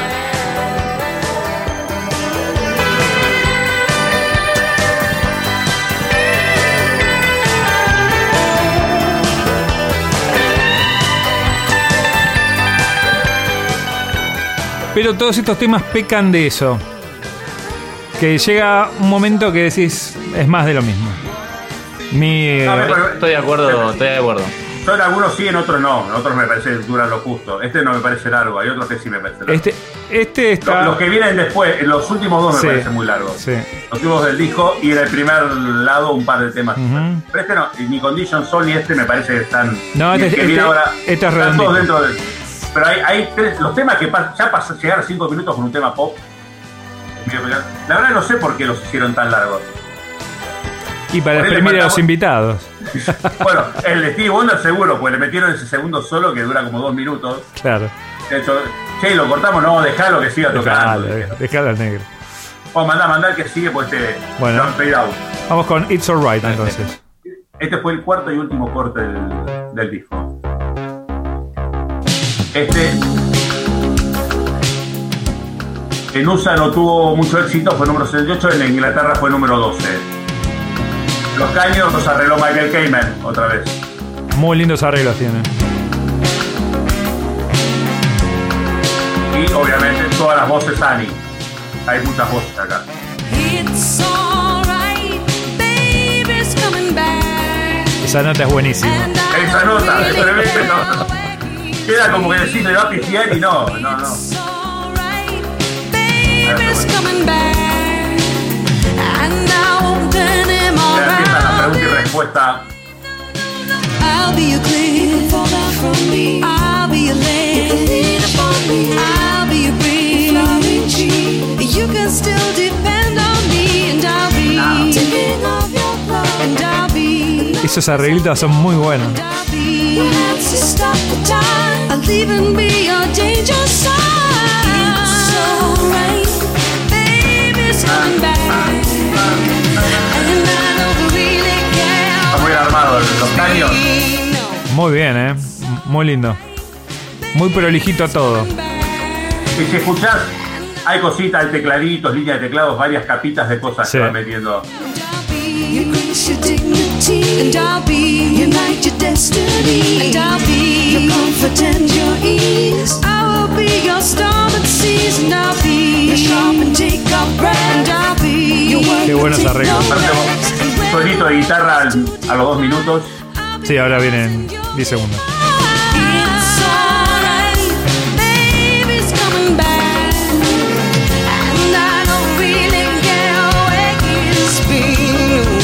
Pero todos estos temas pecan de eso. Que llega un momento que decís, es más de lo mismo. Mi, A ver, eh, pero- Estoy de acuerdo, estoy de acuerdo. Yo en algunos sí, en otros no. En otros me parece que duran lo justo. Este no me parece largo, hay otros que sí me parece largo. este, este Lo- está... Los que vienen después, los últimos dos me Sí. parecen muy largos. Sí. Los últimos del disco y en el primer lado un par de temas. Ujú. Pero este no, ni Condition Soul ni este me parece que están. No, y el este- que viene este- ahora, este es están redondito. todos dentro del. Pero hay, hay tres, los temas que pas- ya pasan llegar a cinco minutos con un tema pop. La verdad no sé por qué los hicieron tan largos. Y para Por ahí le exprimir a los faltaba- invitados. Bueno, el de Stevie Wonder seguro, pues le metieron ese segundo solo que dura como dos minutos. Claro. De hecho, che, lo cortamos, no, dejalo que siga tocando. Dejalo, dejalo al negro. Vamos a mandar, mandar que sigue, pues este. Bueno. Don't Fade Out. Vamos con It's Alright entonces. Este fue el cuarto y último corte del, del disco. Este. En U S A no tuvo mucho éxito, fue número setenta y ocho, en Inglaterra fue número doce. Los caños los arregló Michael Kamen otra vez. Muy lindos arreglos tienen. Y obviamente todas las voces Annie. Hay muchas voces acá. It's alright, baby's coming back. Esa nota es buenísima. And I Esa nota, really es tremendo, ¿no? know it. Queda como que decís, le va a pifiar y no, no, no. It's alright, baby's coming back. And I won't turn him Ya empieza la around. pregunta y respuesta. I'll be your clear, fall down from me. I'll be your land, lean upon me. I'll be your breeze, still depend on me, and I'll be taking off your clothes, and I'll be. Esos arreglitos son muy buenos. And I'll be your hands to stop the time. I'll even be your danger sign. It's alright, baby's coming back, and I don't really care. Está muy armado los caños. Muy bien, eh. Muy lindo. Muy prolijito todo. Y si escuchás, hay cositas, hay tecladitos, líneas de teclados, varias capitas de cosas Sí. que van metiendo. You grace your dignity, and I'll be your night, your destiny, and I'll be your comfort and your ease. I will be your storm and seas, and I'll be your sharp and take off breath, and I'll be your work Qué buenos and take arreglos. no Aparte, rest. And when Sonito de guitarra al- a los dos minutos. Sí, ahora vienen diez segundos. it's alright, baby's coming back, and I don't really care where he's been.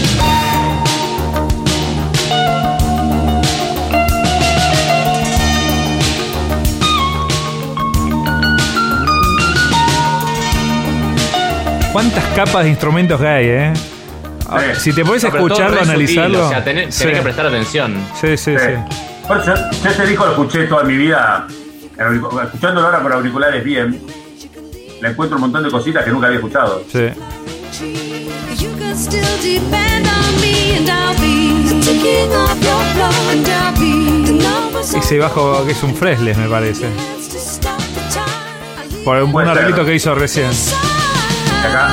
¿Cuántas capas de instrumentos que hay, eh? Ah, Sí. Si te puedes No, pero todo escucharlo, re sutil, analizarlo. o sea, tenés, tenés sí. que prestar atención. Sí, sí, Eh, sí. Por eso, yo este disco lo escuché toda mi vida, en auricu- escuchándolo ahora por auriculares bien. Le encuentro un montón de cositas que nunca había escuchado. Sí. You can still depend on me, and I'll be the ticking of your clock, and I'll be the numbers Ese bajo que es un Fresley, me parece. to stop the time. I Por un, un Puede ser. arreglito que hizo recién. Y acá,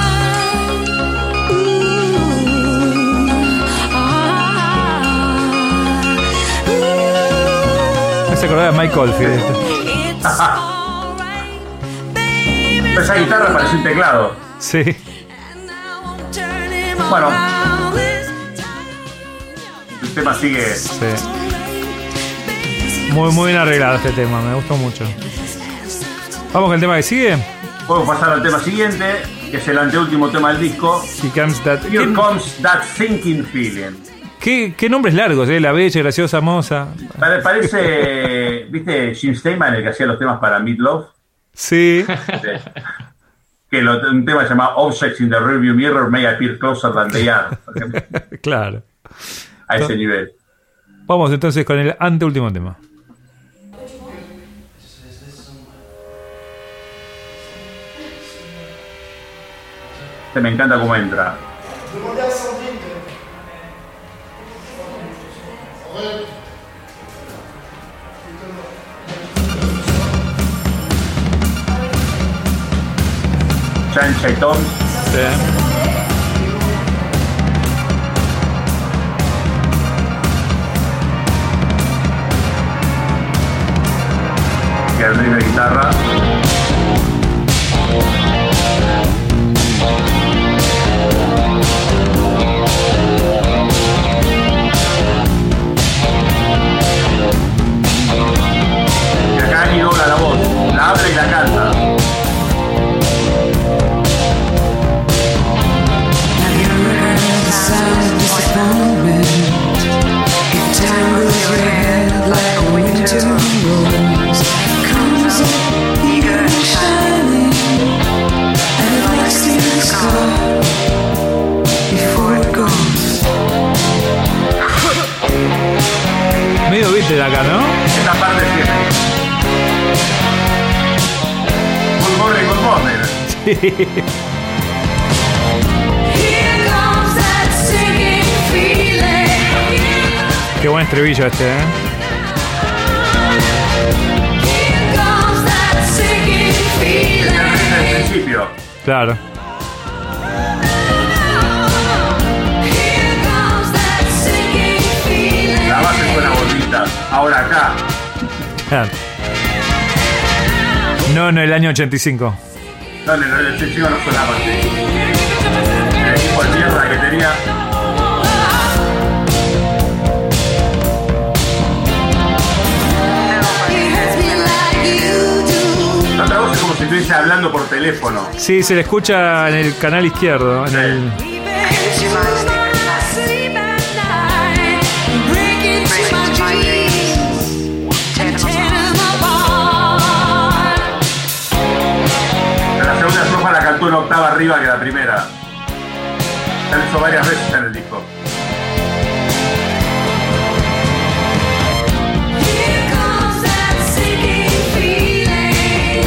Me hace acordar de Mike Oldfield. esa guitarra parece un teclado. Sí. Bueno. El tema sigue. Sí. Muy, muy bien arreglado este tema, me gustó mucho. Vamos con el tema que sigue. Podemos pasar al tema siguiente, que es el anteúltimo tema del disco. Here comes that. Here ¿Qué, comes that sinking feeling. qué, qué nombres largos, eh? La bella, graciosa, moza. Pare- Parece, ¿viste Jim Steinman, el que hacía los temas para Meat Loaf? Sí. Que lo- un tema llamado Objects in the Rearview Mirror may appear closer than they are, por ejemplo, Claro. a ese nivel. Vamos entonces con el anteúltimo tema. Este me encanta cómo entra. Chancha y Tom. Sí. Que el riff de guitarra. Y acá Annie dobla la voz, la habla y la canta. Have you ever heard the sound of disappointment? It tangles your head like a winter rose. Comes up eager and shining, and it likes to be scarred before it goes. Medio beat de acá, ¿no? Esta parte siempre. Good morning, good morning. Here comes that sinking feeling. Qué buen estribillo este, ¿eh? Here comes that sinking El feeling. riff del principio. Claro. Here comes that sinking feeling. La base suena bonita. Ahora acá. Claro. No, no, el año ochenta y cinco. No, no, no, el chico no sonaba así. El equipo de mierda que tenía. It hurts me like you do. La otra voz es como si estuviese hablando por teléfono. Sí, se le escucha en el canal izquierdo. En el... We've been into my sleep at night, break into my dreams, and tear them apart. En la segunda estrofa la cantó una octava arriba que la primera. Se han hecho varias veces en el disco. Here comes that sinking feeling.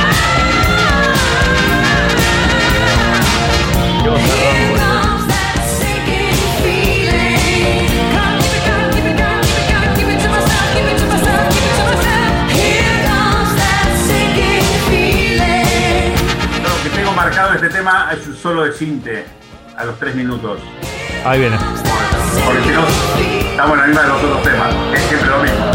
Qué voz Here cerrada, comes that sinking feeling. Come, give it, come, give it, come, give it, come, give it to myself, give it to myself, give it to myself. Here comes that sinking feeling. Lo que tengo marcado en este tema es un solo de cinte a los tres minutos. Ahí viene. Porque si no, estamos en la misma de los otros temas. Es siempre lo mismo.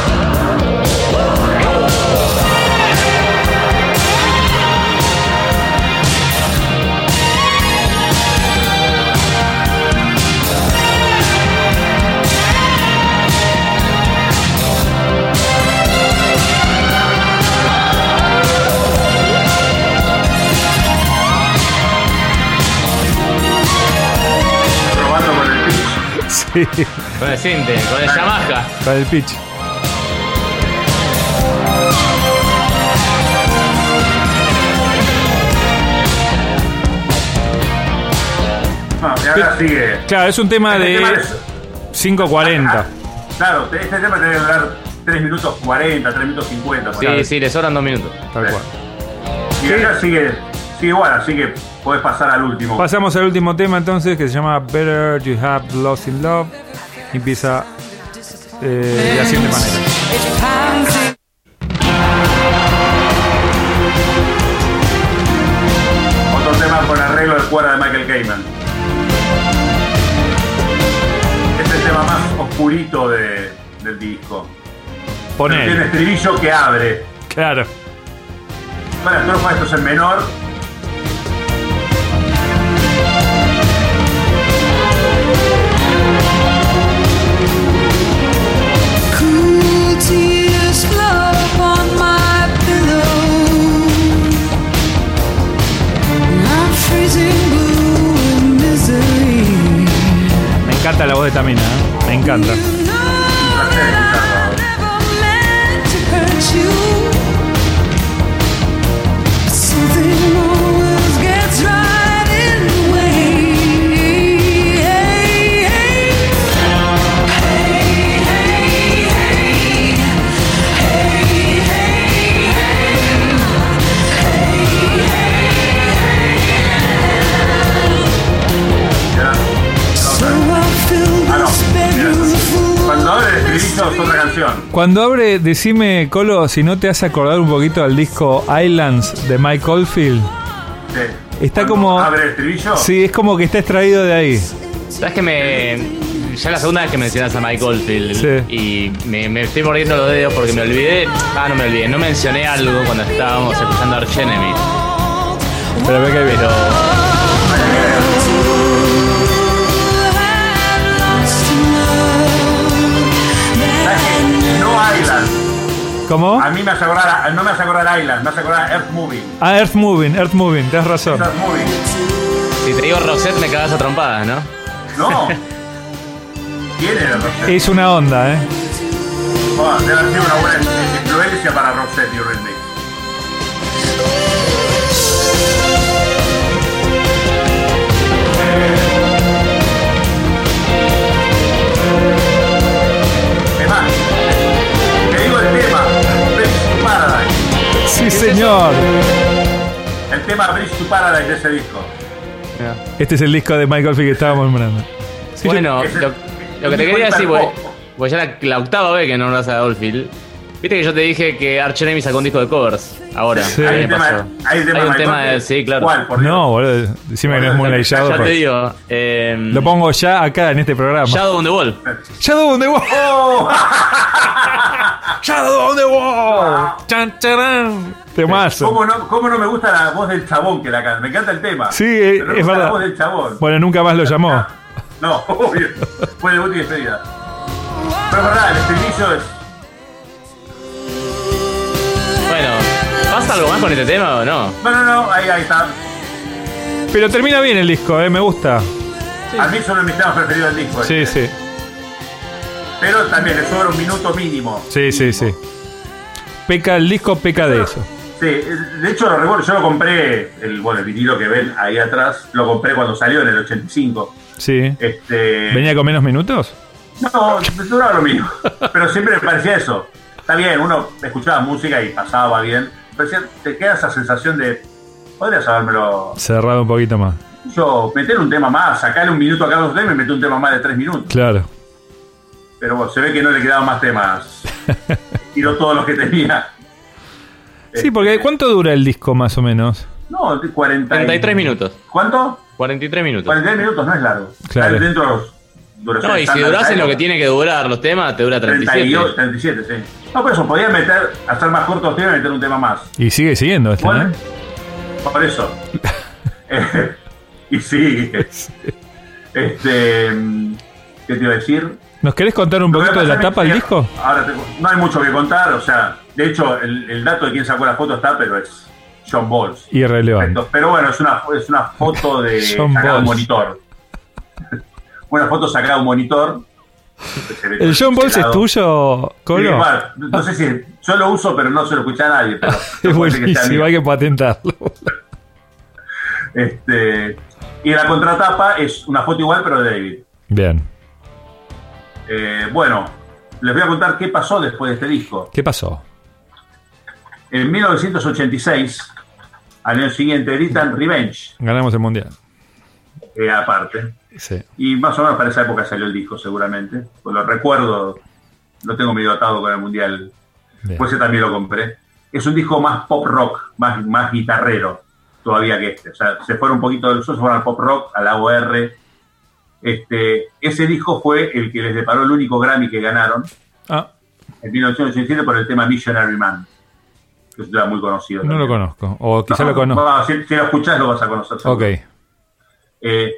Probando con el pitch. Sí, Con el Cinte, con el Yamaha. para el pitch. No, y ahora sigue. Claro, es un tema Este tema de es- cinco cuarenta. Ah, claro, este tema tiene que durar tres minutos cuarenta, tres minutos cincuenta. por ahí. Sí, sí, le sobran dos minutos. Tal cual. Y acá sigue, sigue igual, así que podés pasar al último. Pasamos al último tema entonces, que se llama Better You Have Lost in Love. Y empieza eh, de la siguiente manera. It's pansy. Otro tema con arreglo de cuerda de Michael Kamen. Es el tema más oscurito de, del disco. Pero tiene un Ponele. estribillo que abre. Claro. Bueno, la estrofa esto es en menor. Cool tears flow upon my pillow. I'm freezing blue in misery. Me encanta la voz de Tamina, ¿eh? Me encanta. You know that I never meant to hurt you. Something always gets right in the way. Hey, hey. Hey, hey, hey. Hey, hey, hey. Ya. So I fill Ah, no. this bedroom full Cuando abre el estribillo es otra canción. Cuando abre, decime, Colo, si no te hace acordar un poquito al disco Islands de Mike Oldfield. Sí. Está Cuando como- abre el estribillo. Sí, es como que está extraído de ahí. ¿Sabes que me. Ya es la segunda vez que mencionas a Mike Oldfield. Sí. Y me, me estoy mordiendo los dedos porque me olvidé. Ah, no me olvidé. No mencioné algo cuando estábamos escuchando Arch Enemy. Pero ve que viene. Pero. ¿Sabes qué? No Island. ¿Cómo? A mí me hace acordar, a- no me hace acordar Island, me hace acordar Earth Moving. Ah, Earth Moving, Earth Moving, tenés razón. Earth Moving. Si te digo Rosette, me cagas a trompadas, ¿no? No. ¿Quién era Rosette? Es una onda, ¿eh? Oh, debe haber sido una buena influencia para Rosette y Remix. Es más, te digo el tema, Bridge to Paradise. Sí, señor. El tema Bridge to Paradise de ese disco. Este es el disco de Mike Oldfield que estábamos nombrando. Sí, yo- Bueno, Ese- lo, lo que te el quería disco decir, pues, hiperpop. pues ya la, la octava vez que no hablas a Oldfield. Viste que yo te dije que Arch Enemy sacó un disco de covers. Ahora, Sí. ¿qué Hay me un tema, pasó? hay un tema, Hay un de tema Michael de. Sí, claro. ¿Cuál, por Dios? No, boludo. Decime que no es Moonlight Shadow. Ya te pues. digo. Eh, Lo pongo ya acá en este programa. Shadow on the Wall. Shadow on the Wall. ¡Oh! Shadow on the Wall. Chan, charán. Temazo. ¿Cómo no, ¿Cómo no me gusta la voz del chabón que la canta? Me encanta el tema. Sí, eh, Pero no me es gusta verdad. la voz del chabón. Bueno, nunca más lo llamó. No, obvio. Fue debut y despedida. Pero es verdad, el estribillo es. Bueno, ¿pasa algo más con este tema o no? No, no, no, ahí, ahí está. Pero termina bien el disco, eh, me gusta. A mí son mis temas preferidos del disco. Sí, este. sí. Pero también le sobra un minuto mínimo. Sí, sí, sí. Peca el disco, peca de eso. Sí, de hecho lo recuerdo, yo lo compré, el, bueno, el vinilo que ven ahí atrás, lo compré cuando salió en el ochenta y cinco. Sí. Este, ¿Venía con menos minutos? No, duraba lo mismo. Pero siempre me parecía eso. Está bien, uno escuchaba música y pasaba bien. Pero te queda esa sensación de, podrías habérmelo cerrado un poquito más. Yo, meter un tema más, sacarle un minuto a cada uno de ustedes y me meter un tema más de tres minutos. Claro. Pero bueno, se ve que no le quedaban más temas. Tiró todos los que tenía. Sí, porque ¿cuánto dura el disco más o menos? No, cuarenta treinta y tres minutos. ¿Cuánto? cuarenta y tres minutos. cuarenta y tres minutos no es largo. Claro. Está dentro de los duraciones No, y si estándar durás de en lo la que época. tiene que durar los temas, te dura treinta y siete. treinta y ocho, treinta y siete, sí. No, pero eso, podía meter, hacer más cortos los temas y meter un tema más. Y sigue siguiendo este, Bueno, ¿no? por eso. Eh, y sí. Este. ¿Qué te iba a decir? ¿Nos querés contar un Lo que poquito de la pasa es tapa que- del disco? Ahora te- no hay mucho que contar, o sea, de hecho, el, el dato de quién sacó la foto está, pero es John Bowles. Irrelevante. Pero bueno, es una, es una foto de John sacada de un Bowles. monitor. Una foto sacada de un monitor. Se ve ¿El John Bowles es pixelado. tuyo, Sí, Colo? bueno, no sé si yo lo uso, pero no se lo escucha a nadie. Pero Es puede ser que sea buenísimo, mío. hay que patentarlo. Este, y la contratapa es una foto igual, pero de David. Bien. Eh, bueno, les voy a contar qué pasó después de este disco. ¿Qué pasó? En mil novecientos ochenta y seis, al año siguiente, editan Revenge, Ganamos el mundial. eh, aparte. Sí. Y más o menos para esa época salió el disco, seguramente. Pues lo recuerdo, lo tengo medio atado con el mundial. Bien. Pues ese también lo compré. Es un disco más pop rock, más, más guitarrero todavía que este. O sea, se fueron un poquito del sur, se fueron al pop rock, a la O R. Este, ese disco fue el que les deparó el único Grammy que ganaron Ah, en mil novecientos ochenta y siete por el tema Missionary Man, que es un tema muy conocido. no lo también. conozco. O quizá No, lo conozco. no, si, si lo escuchás lo vas a conocer. seguro. Ok. Eh,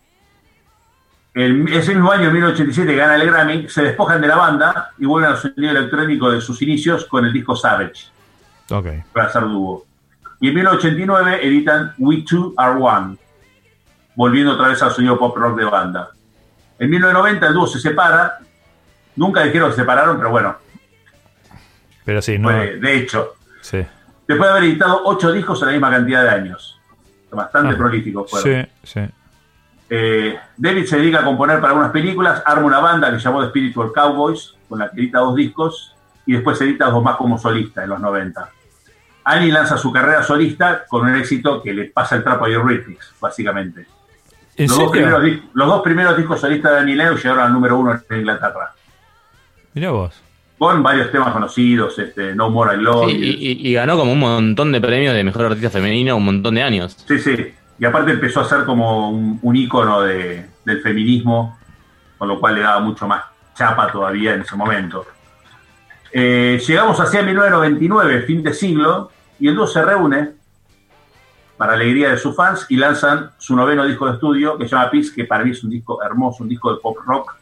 el- ese mismo año, en mil novecientos ochenta y siete, gana el Grammy, se despojan de la banda y vuelven al sonido electrónico de sus inicios con el disco Savage, Ok. para hacer dúo. Y en mil novecientos ochenta y nueve editan We Two Are One, volviendo otra vez al sonido pop rock de banda. En mil novecientos noventa el dúo se separa, nunca dijeron que se separaron, pero bueno, Pero sí, no. fue de hecho. Sí. Después de haber editado ocho discos en la misma cantidad de años. Bastante Ah, prolíficos fueron. Sí, sí. Eh, David se dedica a componer para algunas películas, arma una banda que llamó The Spiritual Cowboys, con la que edita dos discos, y después edita dos más como solista en los noventa. Annie lanza su carrera solista con un éxito que le pasa el trapo a Eurythmics, básicamente. ¿En Los dos, primeros, serio? dis- los dos primeros discos solistas de Annie Lennox llegaron al número uno en Inglaterra, Mirá vos. con varios temas conocidos, este, No More I Love Sí, You. y, y- y ganó como un montón de premios de mejor artista femenina un montón de años. Sí, sí. Y aparte empezó a ser como un, un ícono de, del feminismo, con lo cual le daba mucho más chapa todavía en ese momento. Eh, llegamos hacia mil novecientos noventa y nueve, fin de siglo, y el dúo se reúne para alegría de sus fans y lanzan su noveno disco de estudio, que se llama Peace, que para mí es un disco hermoso, un disco de pop rock,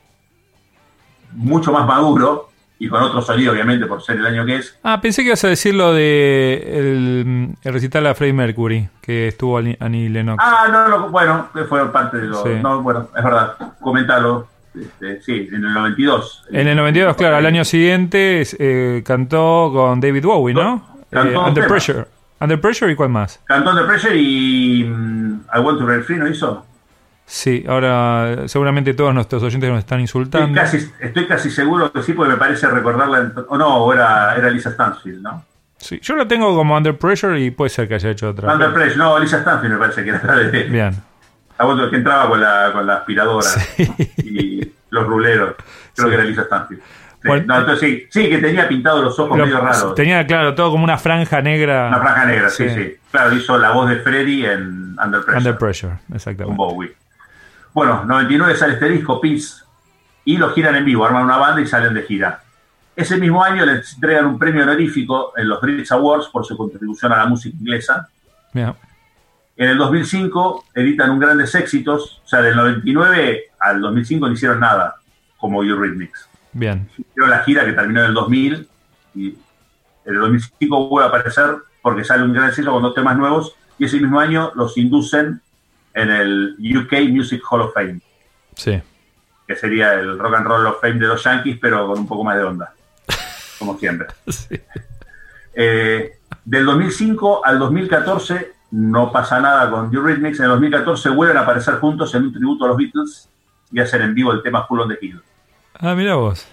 mucho más maduro, y con otro sonido, obviamente, por ser el año que es. Ah, pensé que ibas a decir lo de el, el recital a Freddie Mercury, que estuvo Ani- Annie Lennox. Ah, no, no, bueno, que fue parte de lo... Sí. No, bueno, es verdad, comentalo. Este, sí, en el noventa y dos. En el noventa y dos, claro, al año siguiente eh, cantó con David Bowie, ¿no? Cantó Eh, un Under tema. Pressure. Under Pressure y cuál más. Cantó The Pressure y mm, I Want to Break Free, ¿no hizo? Sí, ahora seguramente todos nuestros oyentes nos están Estoy insultando. casi, estoy casi seguro que sí, porque me parece recordarla. En, o no, o era, era Lisa Stansfield, ¿no? Sí, yo lo tengo como Under Pressure y puede ser que haya hecho otra. Under Pressure, no, Lisa Stansfield me parece que era la de. Bien. I Want to- que entraba con la, con la aspiradora Sí. y los ruleros. Creo Sí. que era Lisa Stansfield. Sí, Bueno, no, entonces sí, sí, que tenía pintado los ojos Pero medio raros. tenía, claro, todo como una franja negra. Una franja negra, sí, Sí. sí. Claro, hizo la voz de Freddy en Under Pressure. Under Pressure, Con exactamente. Bowie. Bueno, noventa y nueve sale este disco, Peace, y lo giran en vivo, arman una banda y salen de gira. Ese mismo año les entregan un premio honorífico en los British Awards por su contribución a la música inglesa. Bien. En el dos mil cinco editan un grandes éxitos, o sea, del noventa y nueve al dos mil cinco no hicieron nada, como Eurythmics. Bien. Hicieron la gira que terminó en el dos mil, y en el dos mil cinco vuelve a aparecer porque sale un gran éxito con dos temas nuevos, y ese mismo año los inducen en el U K Music Hall of Fame, Sí. que sería el Rock and Roll of Fame de los Yankees, pero con un poco más de onda, como siempre. Sí. Eh, Del dos mil cinco al dos mil catorce no pasa nada con The Eurythmics. En el dos mil catorce vuelven a aparecer juntos en un tributo a los Beatles y hacen en vivo el tema Full on the Hill. Ah, mira vos.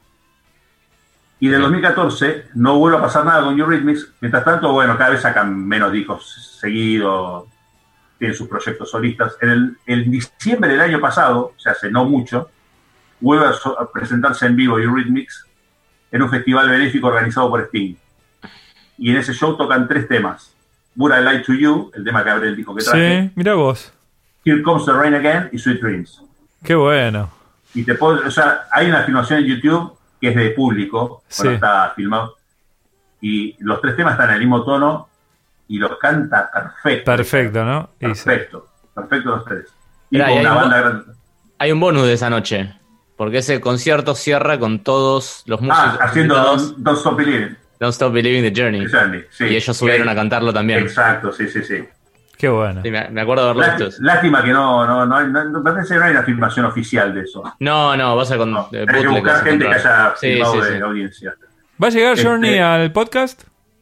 Y del dos mil catorce no vuelve a pasar nada con Eurythmics. Mientras tanto, bueno, cada vez sacan menos discos seguidos, tienen sus proyectos solistas. En el en diciembre del año pasado, o sea, hace no mucho, vuelve a, so- a presentarse en vivo Eurythmics en un festival benéfico organizado por Sting. Y en ese show tocan tres temas. Would I Lie to You, el tema que abre el disco que traje. Sí, mira vos. Here Comes the Rain Again y Sweet Dreams. Qué bueno. Y te puedo, o sea, hay una filmación en YouTube que es de público, Sí. cuando está filmado. Y los tres temas están en el mismo tono y los canta perfecto. Perfecto, ¿no? Y sí. Perfecto. Perfecto los tres. Y Mirá, con y hay una un banda bo- grande. Hay un bonus de esa noche. Porque ese concierto cierra con todos los músicos Ah, haciendo invitados. Don't, Don't Stop Believing. Don't Stop Believing the Journey. Journey, sí. Y ellos subieron Sí. a cantarlo también. Exacto, sí, sí, sí. Qué bueno. Sí, me, me acuerdo de haberlo Lásti- visto. Lástima que no, no, no, hay- no, no, me parece que no hay una filmación oficial de eso. No, no, vas a con No, eh, hay que bootleg, vas buscar a gente que encontrar. haya Sí, filmado sí, de sí. la audiencia. ¿Va a llegar Journey Este- al podcast?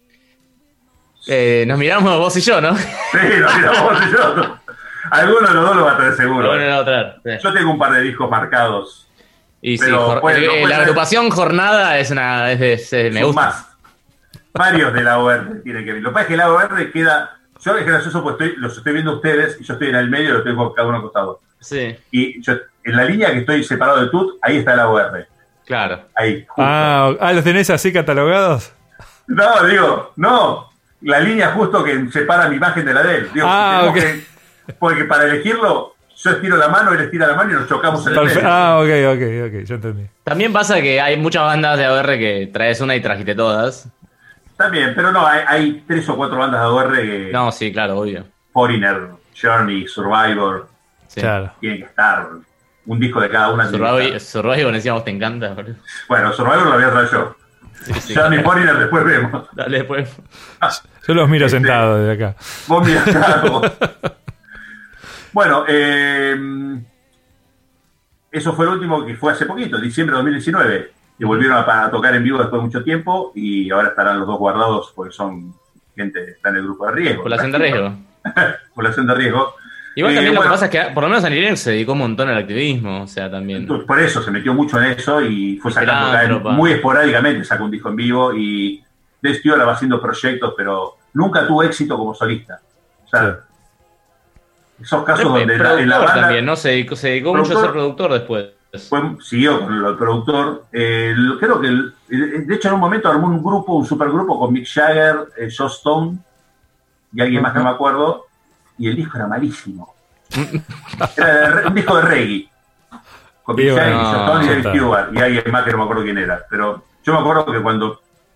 Eh, nos miramos vos y yo, ¿no? Sí, lo miramos y yo. Alguno de los dos lo va a tener seguro. Bueno, no, otra vez. Sí. Yo tengo un par de discos marcados. Y sí, pero jor- puede- eh, no puede la ser- agrupación Jornada es una. Es de, es de- me Son gusta. más. Varios de la O R tienen que ver. Lo que pasa es que la O R queda. Yo es gracioso porque estoy, los estoy viendo a ustedes y yo estoy en el medio y los tengo cada uno acostado. Sí, Y yo, en la línea que estoy separado de Tut, ahí está la O R. claro. Ahí, justo. Ah, ah, ¿los tenés así catalogados? No, digo, no. La línea justo que separa mi imagen de la de él. Digo, Ah, tenemos ok. que- porque para elegirlo, yo estiro la mano, él estira la mano y nos chocamos en el Perfe- medio. ah, ok, ok, ok, ya entendí. También pasa que hay muchas bandas de A O R que traes una y trajiste todas. También, pero no, hay, hay tres o cuatro bandas de O R que No, sí, claro, obvio. Foreigner, Journey, Survivor, Sí. Claro. tienen que estar. Un disco de cada una. tiene que Survivor, estar. Survivor, decíamos, te encanta. boludo. Bueno, Survivor lo voy a traer yo. Sí, sí. Journey, Foreigner, después vemos. Dale, después. Yo los miro Este- sentados desde acá. Vos mirá, claro. Bueno, eh, eso fue lo último que fue hace poquito, diciembre de dos mil diecinueve. Y volvieron a, a tocar en vivo después de mucho tiempo y ahora estarán los dos guardados porque son gente, está en el grupo de riesgo. Población de riesgo. Población de riesgo. Igual Eh, también lo bueno, que pasa es que, por lo menos Annie Lennox se dedicó un montón al activismo. O sea, también. Por eso se metió mucho en eso y fue sacando cada vez Filántropa. muy esporádicamente, sacó un disco en vivo y Dave Stewart va haciendo proyectos, pero nunca tuvo éxito como solista. O sea, esos casos Pero, donde eh, la, en la productor banda también, ¿no? Se dedicó, se dedicó mucho a ser productor después. fue, siguió con el productor. Eh, lo- creo que, el- el- de hecho, en un momento armó un grupo, un supergrupo con Mick Jagger, eh, Joe Stone y alguien más que no me acuerdo, y el disco era malísimo. Era de re- un disco de reggae. Con Mick Y Jagger, bueno, y Joe Stone y ya Dave está. Stewart, y alguien más que no me acuerdo quién era. Pero yo me acuerdo que cuando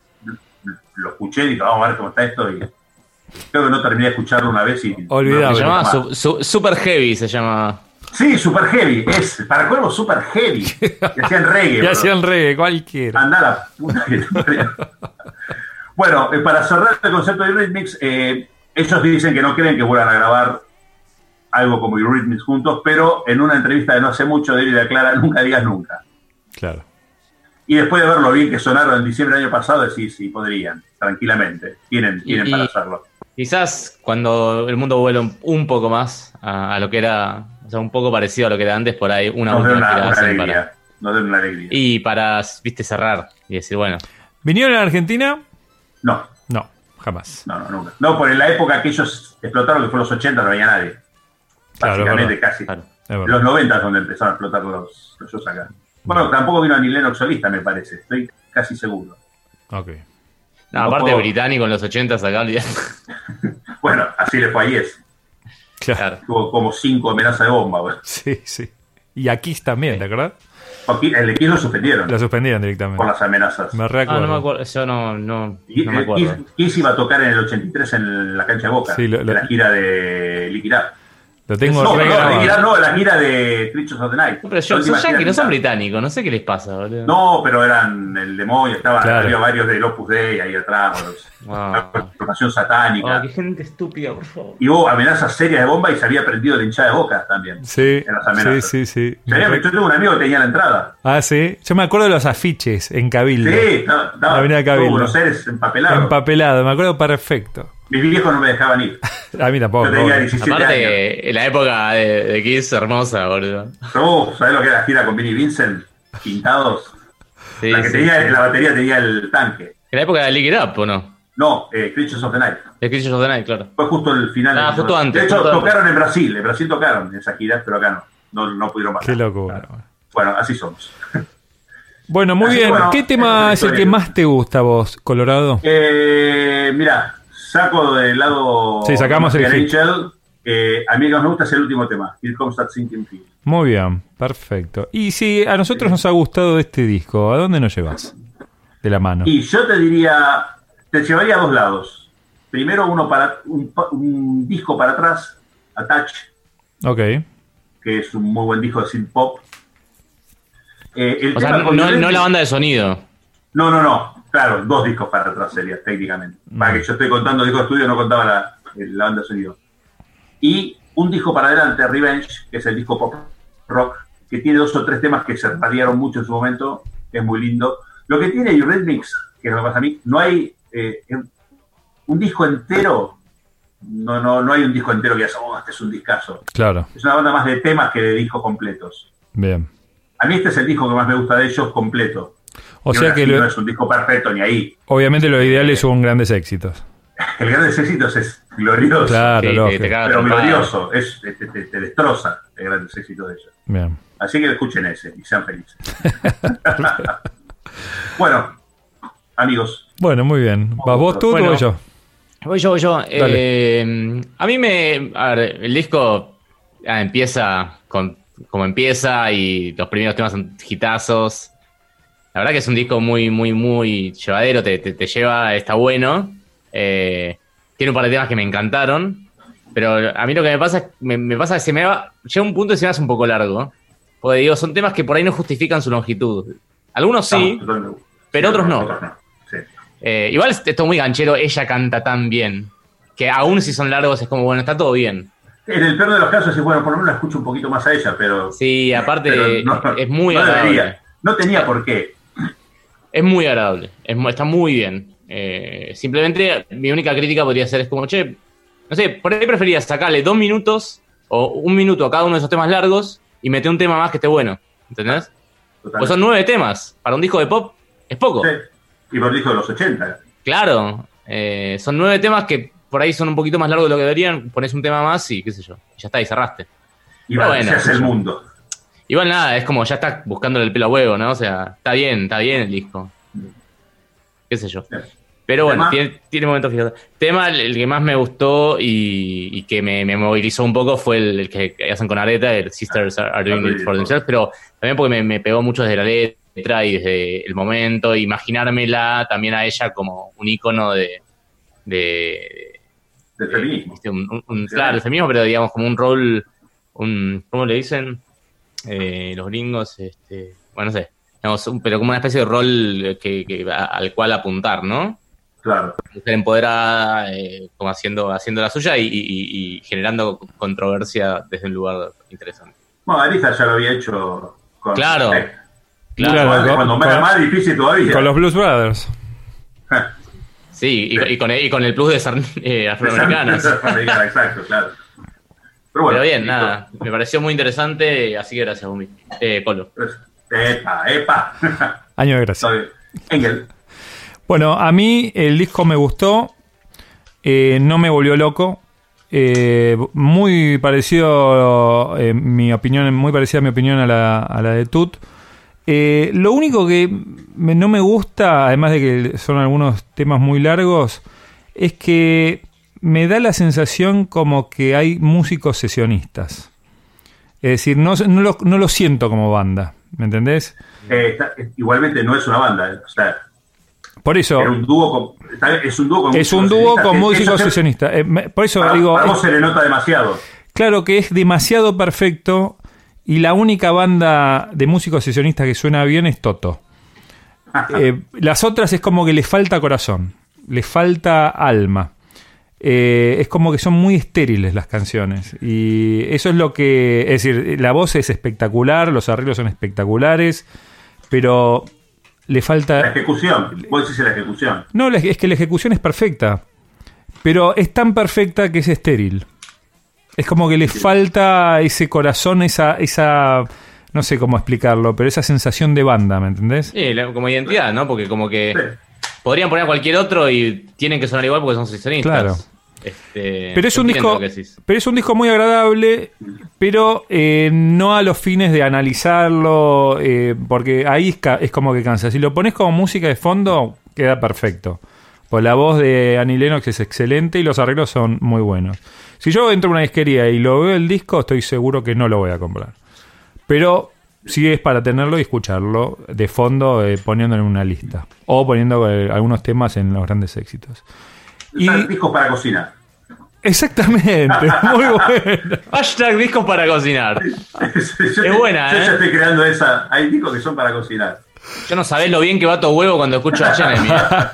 lo escuché, dije, vamos a ver cómo está esto, y creo que no terminé de escucharlo una vez y... Olvidable. Se no, llamaba más. su- su- Super Heavy, se llama. Sí, Super Heavy, es, para colmo Super Heavy. Y hacían reggae. Y bro. hacían reggae, cualquiera. Anda la puta que te parió. Bueno, eh, para cerrar el concepto de Eurythmics, eh, ellos dicen que no creen que vuelvan a grabar algo como Eurythmics juntos, pero en una entrevista de no hace mucho, David aclara, nunca digas nunca. Claro. Y después de ver lo bien que sonaron en diciembre del año pasado, decís, sí, podrían, tranquilamente. Tienen, Y- tienen y- para hacerlo. Quizás cuando el mundo vuelva un, un poco más a, a lo que era, o sea, un poco parecido a lo que era antes, por ahí una Nos den última una, gira una hacen alegría. para, Nos den una alegría. y para, viste, cerrar y decir, bueno, ¿Vinieron a Argentina? No, No, jamás. no, no, nunca. No, por en la época que ellos explotaron, que fue los ochenta, no había nadie. Claro, es Básicamente verdad. casi. claro. Es verdad. Los noventa es donde empezaron a explotar los, los shows acá. Bueno, tampoco vino a ni Lennox solista, me parece. Estoy casi seguro. Ok. No, No aparte puedo- británico en los ochenta acá, olvidate. Bueno, así le fue a Yes. Claro. Claro. Tuvo como cinco amenazas de bomba. Bueno. Sí, sí. Y aquí también, ¿te acordás? Aquí- El de Kiss lo suspendieron Lo suspendieron directamente. por las amenazas. Me Ah, recuerdo. no me acuerdo, yo no, no, Y- no me eh, acuerdo. Kiss, Kiss iba a tocar en el ochenta y tres en la cancha de Boca, Sí, lo- lo- en la gira de Liquid Up. Lo tengo No, re no, grabado. la gira no, la gira de Creatures of the Night. No, pero yo, La son última gira yankees, no que son está- británicos, no sé qué les pasa, boludo. No, pero eran el demonio, estaban Claro. había varios del Opus Dei ahí atrás, los- Ah. la formación satánica. Oh, qué gente estúpida, por favor. Y hubo amenazas serias de bomba y se había prendido la hinchada de Boca también. Sí, en las sí, amenazas. sí, sí. Se había- Yo tengo un amigo que tenía la entrada. Ah, sí. Yo me acuerdo de los afiches en Cabildo. Sí, estaba, estaba La avenida todo Cabildo. Buenos Aires empapelado. Empapelado, me acuerdo perfecto. Mis viejos no me dejaban ir. A mí tampoco. Yo tenía obvio. diecisiete años. Aparte, en la época de, de Kiss, hermosa, boludo. Oh, ¿sabés lo que era la gira con Vinnie Vincent? Pintados. Sí, la que sí, tenía, sí. la batería tenía el tanque. En la época de Lick It Up, ¿o no? No, eh, Creatures of the Night. Es Creatures of the Night, claro. Fue justo el final. Ah, del- justo antes, De hecho, justo antes. tocaron en Brasil. En Brasil tocaron esa gira, pero acá no. No, no pudieron bajar. Qué locura. Bueno, así somos. Bueno, muy Así bien. que, bueno, ¿Qué tema esa es es la el que historia. más te gusta a vos, Colorado? Eh, mira, saco del lado. Sí, sacamos el hit. Angel, que a mí lo que me gusta es el último tema. Here Comes That Sinking Feeling. Muy bien, perfecto. Y si a nosotros nos ha gustado este disco, ¿a dónde nos llevas? De la mano. Y yo te diría, te llevaría a dos lados. Primero uno para un, pa- un disco para atrás, Attach, Ok. que es un muy buen disco de synth pop. Eh, el O sea, tema no, con no Llorente- la banda de sonido. No, no, no. Claro, dos discos para atrás sería técnicamente. Para que yo estoy contando discos de estudio, no contaba la, la banda de sonido. Y un disco para adelante, Revenge, que es el disco pop rock, que tiene dos o tres temas que se radiaron mucho en su momento, que es muy lindo. Lo que tiene Eurythmics, que es lo que pasa a mí, no hay eh, un disco entero, no, no, no hay un disco entero que digas, oh, este es un discazo. Claro, Es una banda más de temas que de discos completos. bien. A mí este es el disco que más me gusta de ellos completo. O Y sea aún que así lo- no es un disco perfecto ni ahí. obviamente lo ideal es un grandes éxitos. El Grandes Éxitos es glorioso, Claro, Sí, te- lógico. te caga pero trompada. glorioso, es, te, te- te destroza el Grandes Éxitos de ellos. Bien. Así que escuchen ese y sean felices. Bueno, amigos, Bueno, muy bien. ¿Vas vos tú Bueno. o yo? Voy yo, voy yo. Dale. Eh, a mí me. A ver, el disco ah, empieza con como empieza y los primeros temas son hitazos. La verdad que es un disco muy, muy, muy llevadero, te, te, te lleva, está bueno. Eh, tiene un par de temas que me encantaron. Pero a mí lo que me pasa es me, me pasa que se me va. Llega un punto y se me hace un poco largo. Porque digo, son temas que por ahí no justifican su longitud. Algunos sí, estamos totalmente- pero sí, otros no. Otros no. Sí. Eh, igual es esto muy ganchero, ella canta tan bien. Que aún si son largos es como, bueno, está todo bien. En el peor de los casos es bueno, por lo menos la escucho un poquito más a ella, pero. Sí, aparte pero no- es muy no agradable. debería. No tenía por qué. Es muy agradable, es mu- está muy bien. Eh, simplemente mi única crítica podría ser, es como, che, no sé, por ahí preferiría sacarle dos minutos o un minuto a cada uno de esos temas largos y meter un tema más que esté bueno, ¿entendés? Totalmente. Pues son nueve temas, para un disco de pop es poco. Sí. Y por el disco de los ochenta. Claro, eh, son nueve temas que por ahí son un poquito más largos de lo que deberían, pones un tema más y qué sé yo, y ya está, y cerraste. Y Pero bueno, bueno, se hace el yo- mundo. Igual nada, es como ya está buscándole el pelo a huevo, ¿no? O sea, está bien, está bien el disco. Qué sé yo. Sí. Pero bueno, ¿Tema? tiene, tiene momentos fijados. Tema, el, el que más me gustó y, y que me, me movilizó un poco fue el, el que hacen con Areta, el Sisters Are, are Doing It For Themselves, pero también porque me, me pegó mucho desde la letra y desde el momento, imaginármela también a ella como un ícono de... de Del de- feminismo. ¿viste? Un- un- un- Sí. claro, el feminismo, pero digamos como un rol, un, ¿cómo le dicen? Eh, los gringos, este, bueno, no sé, digamos, un- pero como una especie de rol que, que- a- al cual apuntar, ¿no? Claro. Mujer empoderada, eh, como haciendo, haciendo la suya y, y- y generando controversia desde un lugar interesante. Bueno, Arisa ya lo había hecho con. Claro. Eh, Claro, cuando con- cuando me era con- más difícil todavía. Con los Blues Brothers. Sí, y, y con, y con el plus de ser eh, afroamericanas. Afroamericana, exacto, claro. Pero bueno. Pero bien, listo. nada, me pareció muy interesante, así que gracias, Bumi. Eh, Polo. Epa, epa. Año de gracia. Está bien. Engel. Bueno, a mí el disco me gustó, eh, no me volvió loco, eh, muy parecido, eh, mi opinión, muy parecida a mi opinión a la, a la de Tut. Eh, lo único que me- no me gusta, además de que son algunos temas muy largos, es que me da la sensación como que hay músicos sesionistas. Es decir, no, no, lo, no lo siento como banda, ¿me entendés? Eh, está- igualmente no es una banda, eh, o sea, Por eso... era un dúo con, está- es un dúo con Es un músicos dúo sesionistas, con que- músicos eso se- sesionistas. Eh, me- por eso Para, digo, para es- vos se le nota demasiado. claro que es demasiado perfecto y la única banda de músicos sesionistas que suena bien es Toto. Eh, las otras es como que le falta corazón, le falta alma. Eh, es como que son muy estériles las canciones y eso es lo que, es decir, la voz es espectacular, los arreglos son espectaculares, pero le falta la ejecución. Vos decís la ejecución. No, la- es que la ejecución es perfecta, pero es tan perfecta que es estéril. Es como que le falta ese corazón, esa, esa, no sé cómo explicarlo, pero esa sensación de banda, ¿me entendés? Sí, la- como identidad, ¿no? Porque como que Sí. podrían poner a cualquier otro y tienen que sonar igual porque son sesionistas. Claro. Este, Pero es un entiendo disco, lo que decís. pero es un disco muy agradable, pero eh, no a los fines de analizarlo, eh, porque ahí es, ca- es como que cansa. Si lo pones como música de fondo, queda perfecto. Pues la voz de Annie Lennox es excelente y los arreglos son muy buenos. Si yo entro a una disquería y lo veo el disco, estoy seguro que no lo voy a comprar. Pero sí es para tenerlo y escucharlo de fondo, eh, poniéndolo en una lista. O poniendo eh, algunos temas en los grandes éxitos. Y Son discos para cocinar. exactamente, muy bueno. Hashtag discos para cocinar. Yo- Es buena, yo ¿eh? ya estoy creando esa. Hay discos que son para cocinar. Yo no sabés lo bien que va tu huevo cuando escucho a Jeremy.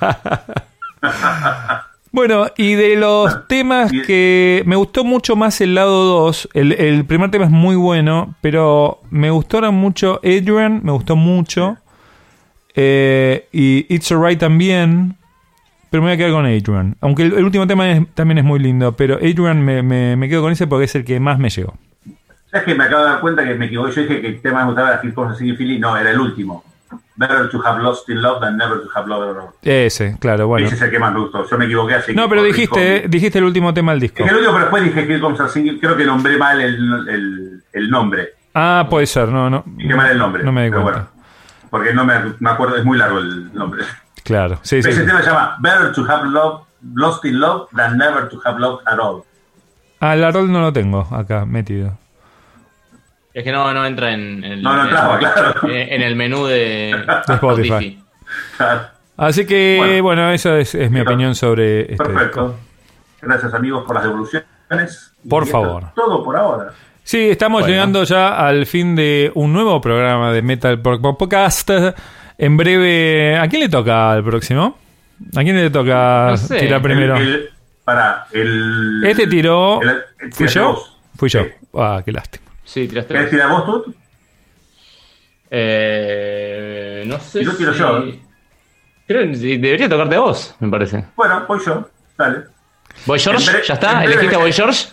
Bueno, y de los temas que me gustó mucho más el lado dos, el, el primer tema es muy bueno, pero me gustaron mucho Adrian, me gustó mucho, eh, y It's Alright también, pero me voy a quedar con Adrian. Aunque el, el último tema es- también es muy lindo, pero Adrian me, me, me quedo con ese porque es el que más me llegó. ¿Sabes que me acabo de dar cuenta que me equivoqué? Yo dije que el tema que me gustaba era Hit Cosas Sin Philly. No, era el último. Better to have lost in love than never to have loved at all. Ese, claro, bueno. Ese es el que más me gustó. Yo me equivoqué así. No, que pero corrijo. dijiste, eh, dijiste el último tema del disco. Es que el último, pero después dije Here Comes a Singing. Creo que nombré mal el, el, el nombre. Ah, puede ser, no, no. Dije mal el nombre. No me di pero cuenta. bueno, porque no me, me acuerdo, es muy largo el nombre. Claro, sí, sí. Ese sí. tema se llama Better to have love, lost in love than never to have loved at all. Ah, la rol no lo tengo acá metido. Es que no, no entra en, en el, No, no entraba, en, claro. en- en el menú de, De Spotify. Así que, bueno, Bueno. esa es, es mi Listo. opinión sobre este disco. Perfecto. Gracias, amigos, por las devoluciones. Y Por esto favor. es todo por ahora. Sí, estamos Bueno. llegando ya al fin de un nuevo programa de Metal Prog Podcast. En breve, ¿a quién le toca el próximo? ¿A quién le toca No sé. tirar primero? El, el- para, el. Este tiró. el- el- ¿Fui tiraste yo? vos. Fui yo. Sí. Ah, qué lástima. Sí, tiraste. ¿Querés tirar vos, tú? Eh, no sé. Y yo tiro si- yo, ¿eh? Creo que debería tocarte a vos, me parece. Bueno, voy yo. Dale. ¿Boy George? En bre- ¿Ya está? en breve- ¿Elegiste a Boy George?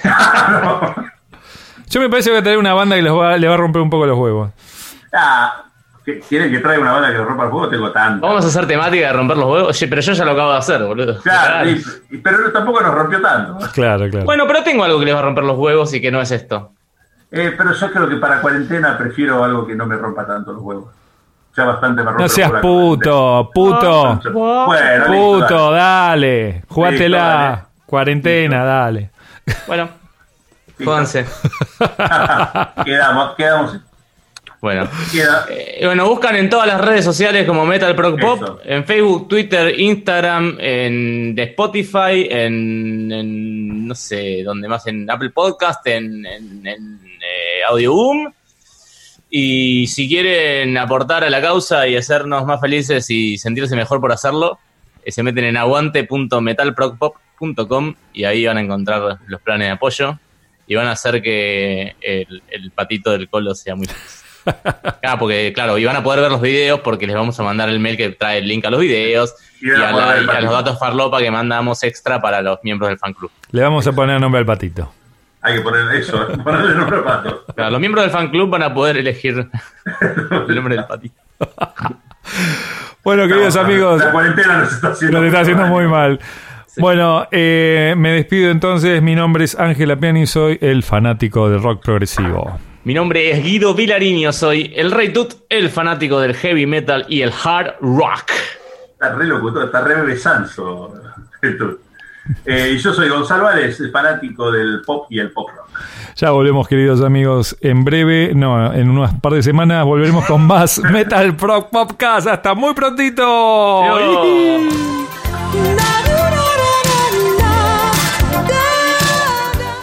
Yo me parece que voy a traer una banda que los va- le va a romper un poco los huevos. Ah, ¿qué- ¿quieren que traiga una banda que rompa el juego? Tengo tanto. Vamos a hacer temática de romper los huevos. Oye, pero yo ya lo acabo de hacer, boludo. Claro, y- y- pero tampoco nos rompió tanto. Claro, claro. Bueno, pero tengo algo que les va a romper los huevos y que no es esto. Eh, pero yo creo que para cuarentena prefiero algo que no me rompa tanto los huevos. Ya bastante me rompe No los seas huevos la puto, puto, cuarentena. Bueno, listo, puto, dale. Jugátela. dale. Cuarentena, dale. Bueno, dale. jódanse. Quedamos, quedamos. Bueno. Queda. Eh, bueno, buscan en todas las redes sociales como Metal Prog Pop, Eso. en Facebook, Twitter, Instagram, en de Spotify, en, en no sé, dónde más, en Apple Podcast, en, en, en eh, Audioboom. Y si quieren aportar a la causa y hacernos más felices y sentirse mejor por hacerlo, eh, se meten en aguante punto metal prog pop punto com y ahí van a encontrar los planes de apoyo y van a hacer que el, el patito del Colo sea muy feliz. Ah, porque claro, y van a poder ver los videos porque les vamos a mandar el mail que trae el link a los videos Y y, van a a, poder la- ver el y a los patito. datos farlopa que mandamos extra para los miembros del fan club. Le vamos a poner nombre al patito. Hay que poner eso, ponerle nombre al pato. Claro, los miembros del fan club van a poder elegir el nombre del patito. Bueno, queridos No, amigos, La cuarentena nos está haciendo. nos está haciendo muy mal. Bueno, eh, me despido entonces. Mi nombre es Ángel Apiani y soy el fanático del rock progresivo. Mi nombre es Guido Vilariño, soy el Rey Tut, el fanático del heavy metal y el hard rock. Está re locutor, está re besanzo. Eh, y yo soy Gonzalo Álvarez, el fanático del pop y el pop rock. Ya volvemos, queridos amigos. En breve, no, en unas par de semanas volveremos con más Metal Prog Podcast. Hasta muy prontito.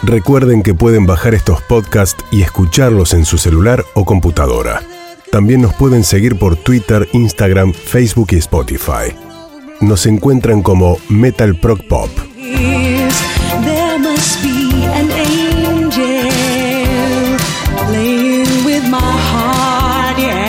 Recuerden que pueden bajar estos podcasts y escucharlos en su celular o computadora. También nos pueden seguir por Twitter, Instagram, Facebook y Spotify. Nos encuentran como Metal Prog Pop. There must be an angel playing with my heart, yeah.